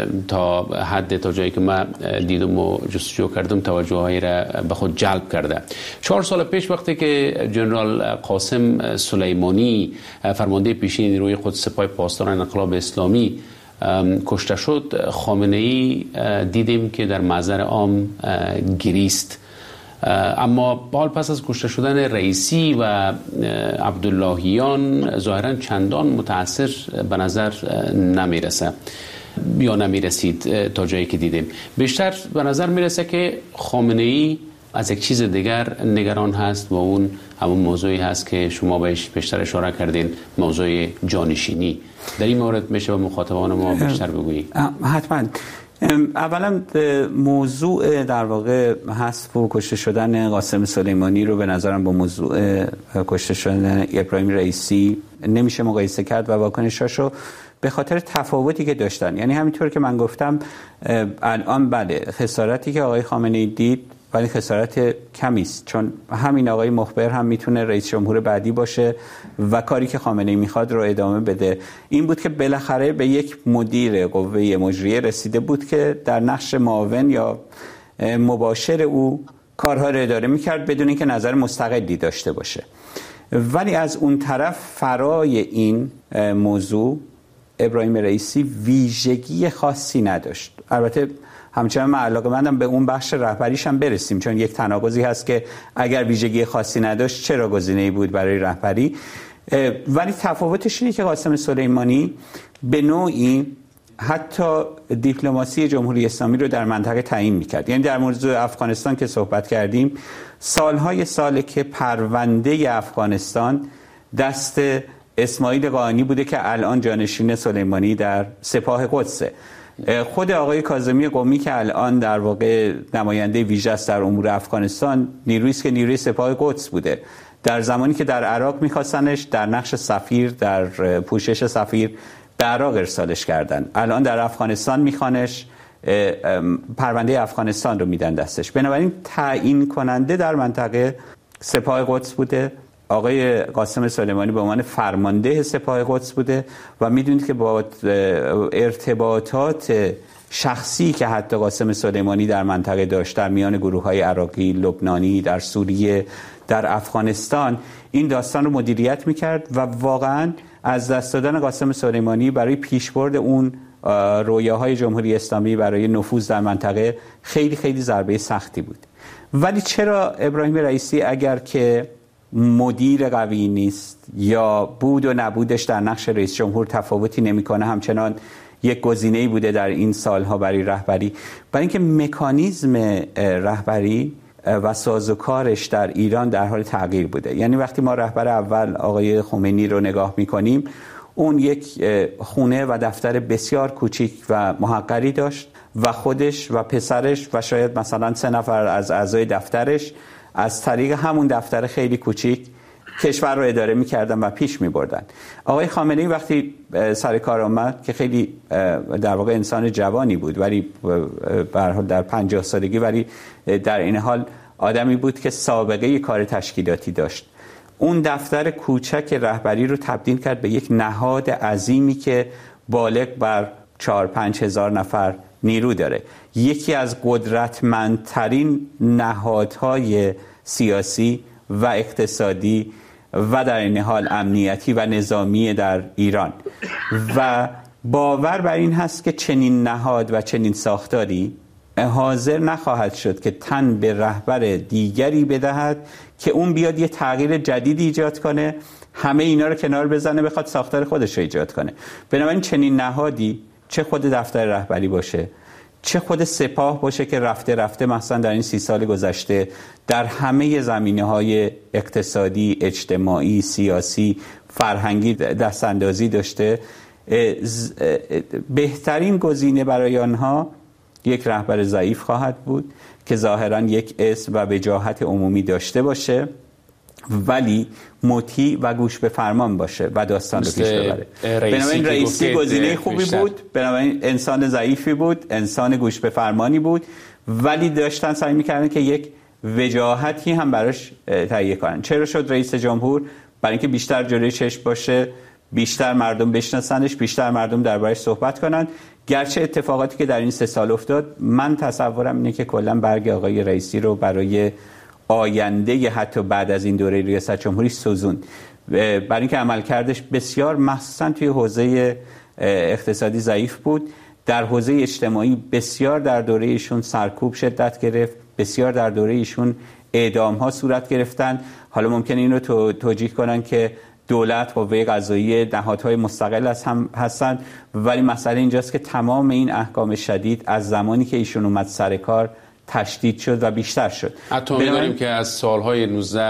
تا جایی که من دیدم و جستجو کردم توجه هایی را به خود جلب کرده. 4 سال پیش وقتی که جنرال قاسم سلیمانی فرمانده پیشین نیروی قدس سپاه پاسداران انقلاب اسلامی کشته شد، خامنه‌ای دیدیم که در محضر عام گریست. اما حال پس از کشته شدن رئیسی و عبداللهیان ظاهرا چندان متاثر به نظر نمیرسه یا نمیرسید تا جایی که دیدیم. بیشتر به نظر میرسه که خامنه‌ای از یک چیز دیگر نگران هست و اون همون موضوعی هست که شما بهش بیشتر اشاره کردین، موضوع جانشینی. در این مورد میشه به مخاطبان ما بیشتر بگویی؟ حتما. اولا موضوع در واقع حذف و کشته شدن قاسم سلیمانی رو به نظرم با موضوع کشته شدن ابراهیم رئیسی نمیشه مقایسه کرد و واکنشاشو به خاطر تفاوتی که داشتن. یعنی همینطور که من گفتم الان بله خسارتی که آقای خامنه‌ای دید ولی خسارت کمی است، چون همین آقای مخبر هم میتونه رئیس جمهور بعدی باشه و کاری که خامنه‌ای میخواد رو ادامه بده. این بود که بالاخره به یک مدیر قوه مجریه رسیده بود که در نقش معاون یا مباشر او کارها رو اداره میکرد بدون اینکه نظر مستقلی داشته باشه. ولی از اون طرف فرای این موضوع ابراهیم رئیسی ویژگی خاصی نداشت. البته همچنان من علاقه‌مندم به اون بخش رهبریش هم برسیم، چون یک تناقضی هست که اگر ویژگی خاصی نداشت چرا گزینه‌ای بود برای رهبری. ولی تفاوتش اینه که قاسم سلیمانی به نوعی حتی دیپلماسی جمهوری اسلامی رو در منطقه تعیین می‌کرد. یعنی در موضوع افغانستان که صحبت کردیم، سالهای ساله که پرونده افغانستان دست اسماعیل قائنی بوده که الان جانشین سلیمانی در سپاه قدسه. خود آقای کاظمی قمی که الان در واقع نماینده ویژه است در امور افغانستان، نیرویی است که نیروی سپاه قدس بوده. در زمانی که در عراق می‌خواستنش در نقش سفیر، در پوشش سفیر به عراق ارسالش کردن. الان در افغانستان میخوانش، پرونده افغانستان رو میدن دستش. بنابراین تعیین کننده در منطقه سپاه قدس بوده. آقای قاسم سلیمانی به عنوان فرمانده سپاه قدس بوده و میدونید که با ارتباطات شخصی که حتی قاسم سلیمانی در منطقه داشت در میان گروه‌های عراقی، لبنانی، در سوریه، در افغانستان، این داستان رو مدیریت میکرد و واقعاً از دست دادن قاسم سلیمانی برای پیشبرد اون رویاهای جمهوری اسلامی برای نفوذ در منطقه خیلی خیلی ضربه سختی بود. ولی چرا ابراهیم رئیسی اگر که مدیر قوی نیست یا بود و نبودش در نقش رئیس جمهور تفاوتی نمیکنه، همچنان یک گزینه‌ای بوده در این سالها برای رهبری؟ برای اینکه مکانیزم رهبری و سازوکارش در ایران در حال تغییر بوده. یعنی وقتی ما رهبر اول آقای خمینی رو نگاه میکنیم، اون یک خونه و دفتر بسیار کوچیک و محقری داشت و خودش و پسرش و شاید مثلا 3 نفر از اعضای دفترش از طریق همون دفتر خیلی کوچیک کشور رو اداره می‌کردن و پیش می‌بردن. آقای خامنه‌ای وقتی سر کار آمد که خیلی در واقع انسان جوانی بود، ولی به هر حال در 50 سالگی، ولی در این حال آدمی بود که سابقه کار تشکیلاتی داشت. اون دفتر کوچک رهبری رو تبدیل کرد به یک نهاد عظیمی که بالغ بر 4-5 هزار نفر نیرو داره. یکی از قدرتمندترین نهادهای سیاسی و اقتصادی و در این حال امنیتی و نظامی در ایران. و باور بر این هست که چنین نهاد و چنین ساختاری حاضر نخواهد شد که تن به رهبر دیگری بدهد که اون بیاد یه تغییر جدیدی ایجاد کنه، همه اینا رو کنار بزنه، بخواد ساختار خودش رو ایجاد کنه. بنابراین چنین نهادی، چه خود دفتر رهبری باشه، چه خود سپاه باشه که رفته مثلا در این 30 سال گذشته در همه زمینه‌های اقتصادی، اجتماعی، سیاسی، فرهنگی دستاندازی داشته، بهترین گزینه برای آنها یک رهبر ضعیف خواهد بود که ظاهراً یک اسم و وجاهت عمومی داشته باشه ولی مطیع و گوش به فرمان باشه و داستان رو پیش ببره. بنابراین رئیسی گزینه خوبی بود، بنابراین انسان ضعیفی بود، انسان گوش به فرمانی بود، ولی داشتن سعی می‌کردن که یک وجاهتی هم براش تهیه کنن. چرا شد رئیس جمهور؟ برای اینکه بیشتر جلوی چشم باشه، بیشتر مردم بشناسنش، بیشتر مردم دربارش صحبت کنن. گرچه اتفاقاتی که در این 3 سال افتاد، من تصورم اینه که کلا برگ آقای رئیسی رو برای آینده حتی بعد از این دوره ریاست جمهوری سوزوند، برای اینکه عملکردش بسیار مخصوصا توی حوزه اقتصادی ضعیف بود. در حوزه اجتماعی بسیار در دوره ایشون سرکوب شدت گرفت، بسیار در دوره ایشون اعدام ها صورت گرفتن. حالا ممکنه این رو توجیه کنن که دولت، قوه قضاییه، نهادهای مستقل هستن، ولی مسئله اینجاست که تمام این احکام شدید از زمانی که ایشون اومد سر کار تشدید شد و بیشتر شد. حتی می‌دونیم که از سالهای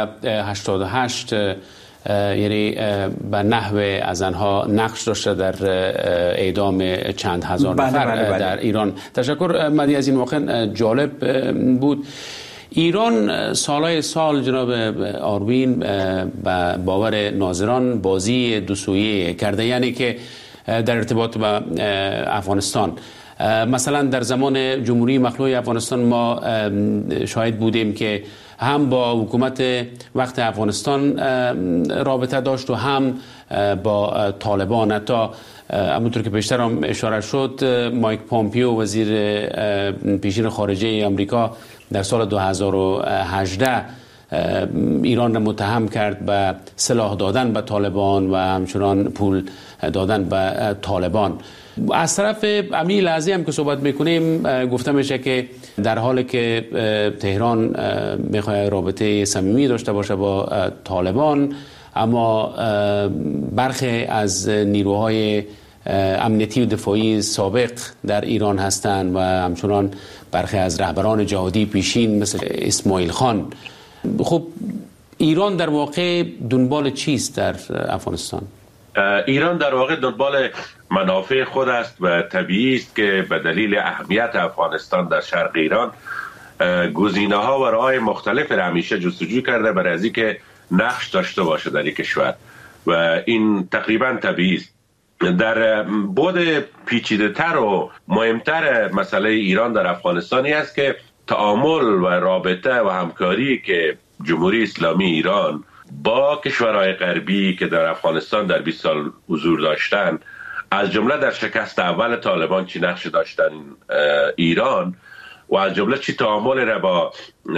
1988 یعنی به نحوه از آنها نقش داشته در اعدام چند هزار نفر در ایران. تشکر مدی از این واقعا جالب بود. ایران سالهای سال جناب آروین به باور ناظران بازی دو سویه کرده، یعنی که در ارتباط با افغانستان مثلا در زمان جمهوری مخلوع افغانستان ما شاهد بودیم که هم با حکومت وقت افغانستان رابطه داشت و هم با طالبان. حتی همونطور که پیشتر هم اشاره شد، مایک پامپیو وزیر پیشین خارجه آمریکا در سال 2018 ایران را متهم کرد به سلاح دادن به طالبان و همچنان پول دادن به طالبان. از طرف امی لحظه هم که صحبت میکنیم گفته میشه که در حالی که تهران میخواد رابطه صمیمی داشته باشه با طالبان، اما برخی از نیروهای امنیتی و دفاعی سابق در ایران هستند و همچنان برخی از رهبران جهادی پیشین مثل اسماعیل خان. خب ایران در واقع دنبال چیست در افغانستان؟ ایران در واقع دنبال منافع خود است و طبیعی است که به دلیل اهمیت افغانستان در شرق ایران گزینه‌ها و راه‌های مختلف را همیشه جستجو کرده برای از اینکه نقش داشته باشه در این کشور و این تقریبا طبیعی است. در بعد پیچیده‌تر و مهمتر مسئله ایران در افغانستانی است که تعامل و رابطه و همکاری که جمهوری اسلامی ایران با کشورهای غربی که در افغانستان در 20 سال حضور داشتن، از جمله در شکست اول طالبان چی نقش داشتن ایران و از جمله چی تعامل را با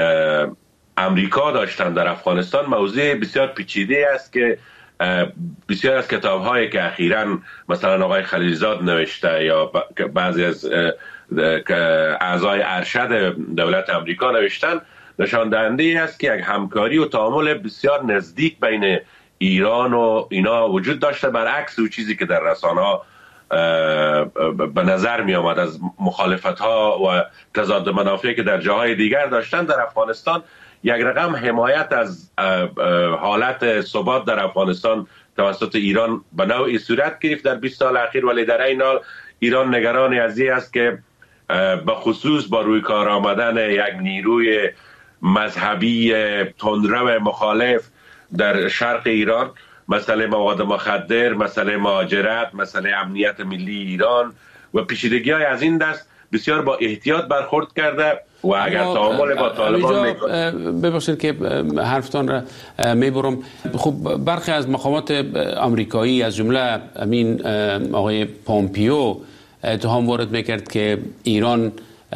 امریکا داشتن در افغانستان، موضوع بسیار پیچیده است که بسیار از کتاب‌هایی که اخیراً مثلا آقای خلیلزاد نوشته یا بعضی از اعضای ارشد دولت امریکا نوشتن، نشان دهنده است که یک همکاری و تعامل بسیار نزدیک بین ایران و اینا وجود داشته، برعکس او چیزی که در رسانه‌ها به نظر می آمد از مخالفت‌ها و تضاد منافعی که در جاهای دیگر داشتن. در افغانستان یک رقم حمایت از حالت ثبات در افغانستان توسط ایران به نوعی صورت گرفت در 20 سال اخیر، ولی در این حال ایران نگران از این است که به خصوص با روی کار آمدن یک نیروی مذهبی تندرو مخالف در شرق ایران، مسئله مواد مخدر، مسئله مهاجرت، مسئله امنیت ملی ایران و پیچیدگی‌های از این دست بسیار با احتیاط برخورد کرده و اگر تعامل با طالبان میکنه. ببخشید که حرفتان را میبرم. خب برخی از مقامات آمریکایی از جمله امین آقای پومپیو اتهام وارد میکرد که ایران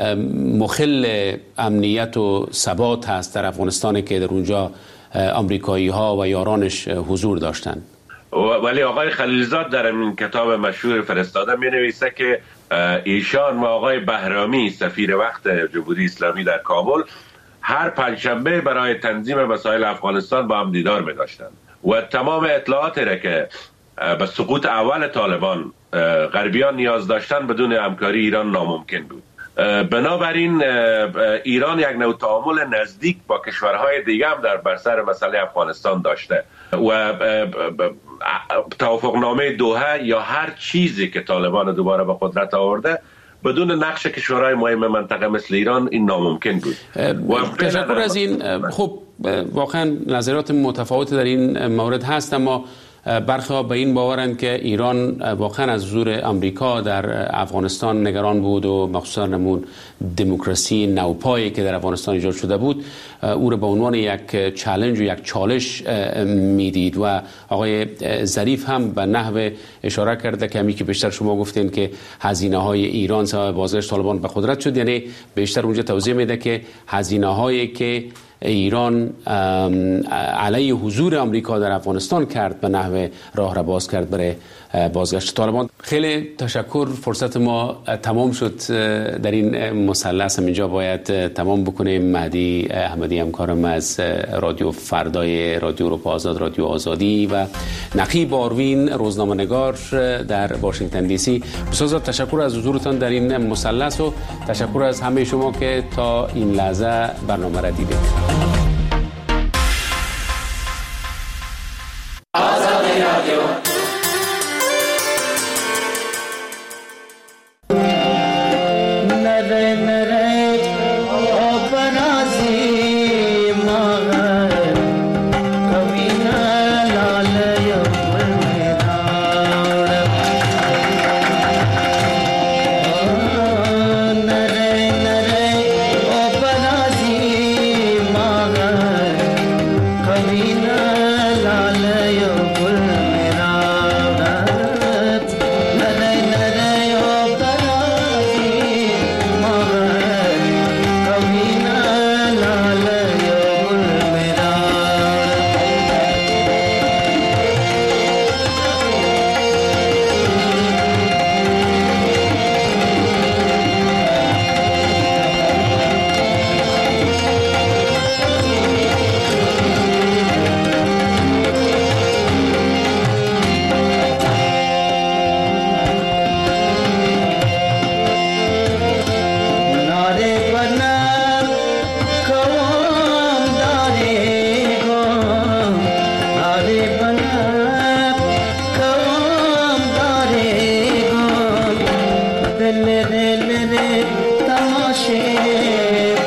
مخل امنیت و ثبات هست در افغانستان که در اونجا آمریکایی ها و یارانش حضور داشتند. ولی آقای خلیلزاد در این کتاب مشهور فرستاده می نویسه که ایشان و آقای بهرامی سفیر وقت جمهوری اسلامی در کابل هر پنجشنبه برای تنظیم مسائل افغانستان با هم دیدار می داشتند و تمام اطلاعاتی را که به سقوط اول طالبان غربیان نیاز داشتن بدون همکاری ایران ناممکن بود. بنابراین ایران یک نوع تعامل نزدیک با کشورهای دیگه هم در بر سر مسئله افغانستان داشته و توافقنامه دوحه یا هر چیزی که طالبان دوباره به قدرت آورده بدون نقش کشورهای مهم منطقه مثل ایران این ناممکن بود. تشکر از این. خب واقعا نظرات متفاوت در این مورد هست، اما برخی ها به این باورند که ایران واقعا از حضور آمریکا در افغانستان نگران بود و مخصوصا نمون دموکراسی نوپایی که در افغانستان ایجاد شده بود او را به عنوان یک چالش و یک چالش میدید و آقای ظریف هم به نحو اشاره کرده که همین که بیشتر شما گفتین که هزینه های ایران سبب بازگشت طالبان به قدرت شد، یعنی بیشتر اونجا توضیح میده که هزینه هایی که ایران علیه حضور آمریکا در افغانستان کرد به نحو راه را باز کرد برای بازگشت طالبان. خیلی تشکر. فرصت ما تمام شد در این مثلث، اینجا باید تمام بکنیم. مهدی احمدی همکارم از رادیو فردای رادیو اروپا آزاد، رادیو آزادی و نقیب آروین روزنامه‌نگار در واشنگتن دی سی. بسیار تشکر از حضورتان در این مثلث و تشکر از همه شما که تا این لحظه برنامه را دیدید. Mother तेरे तमाशे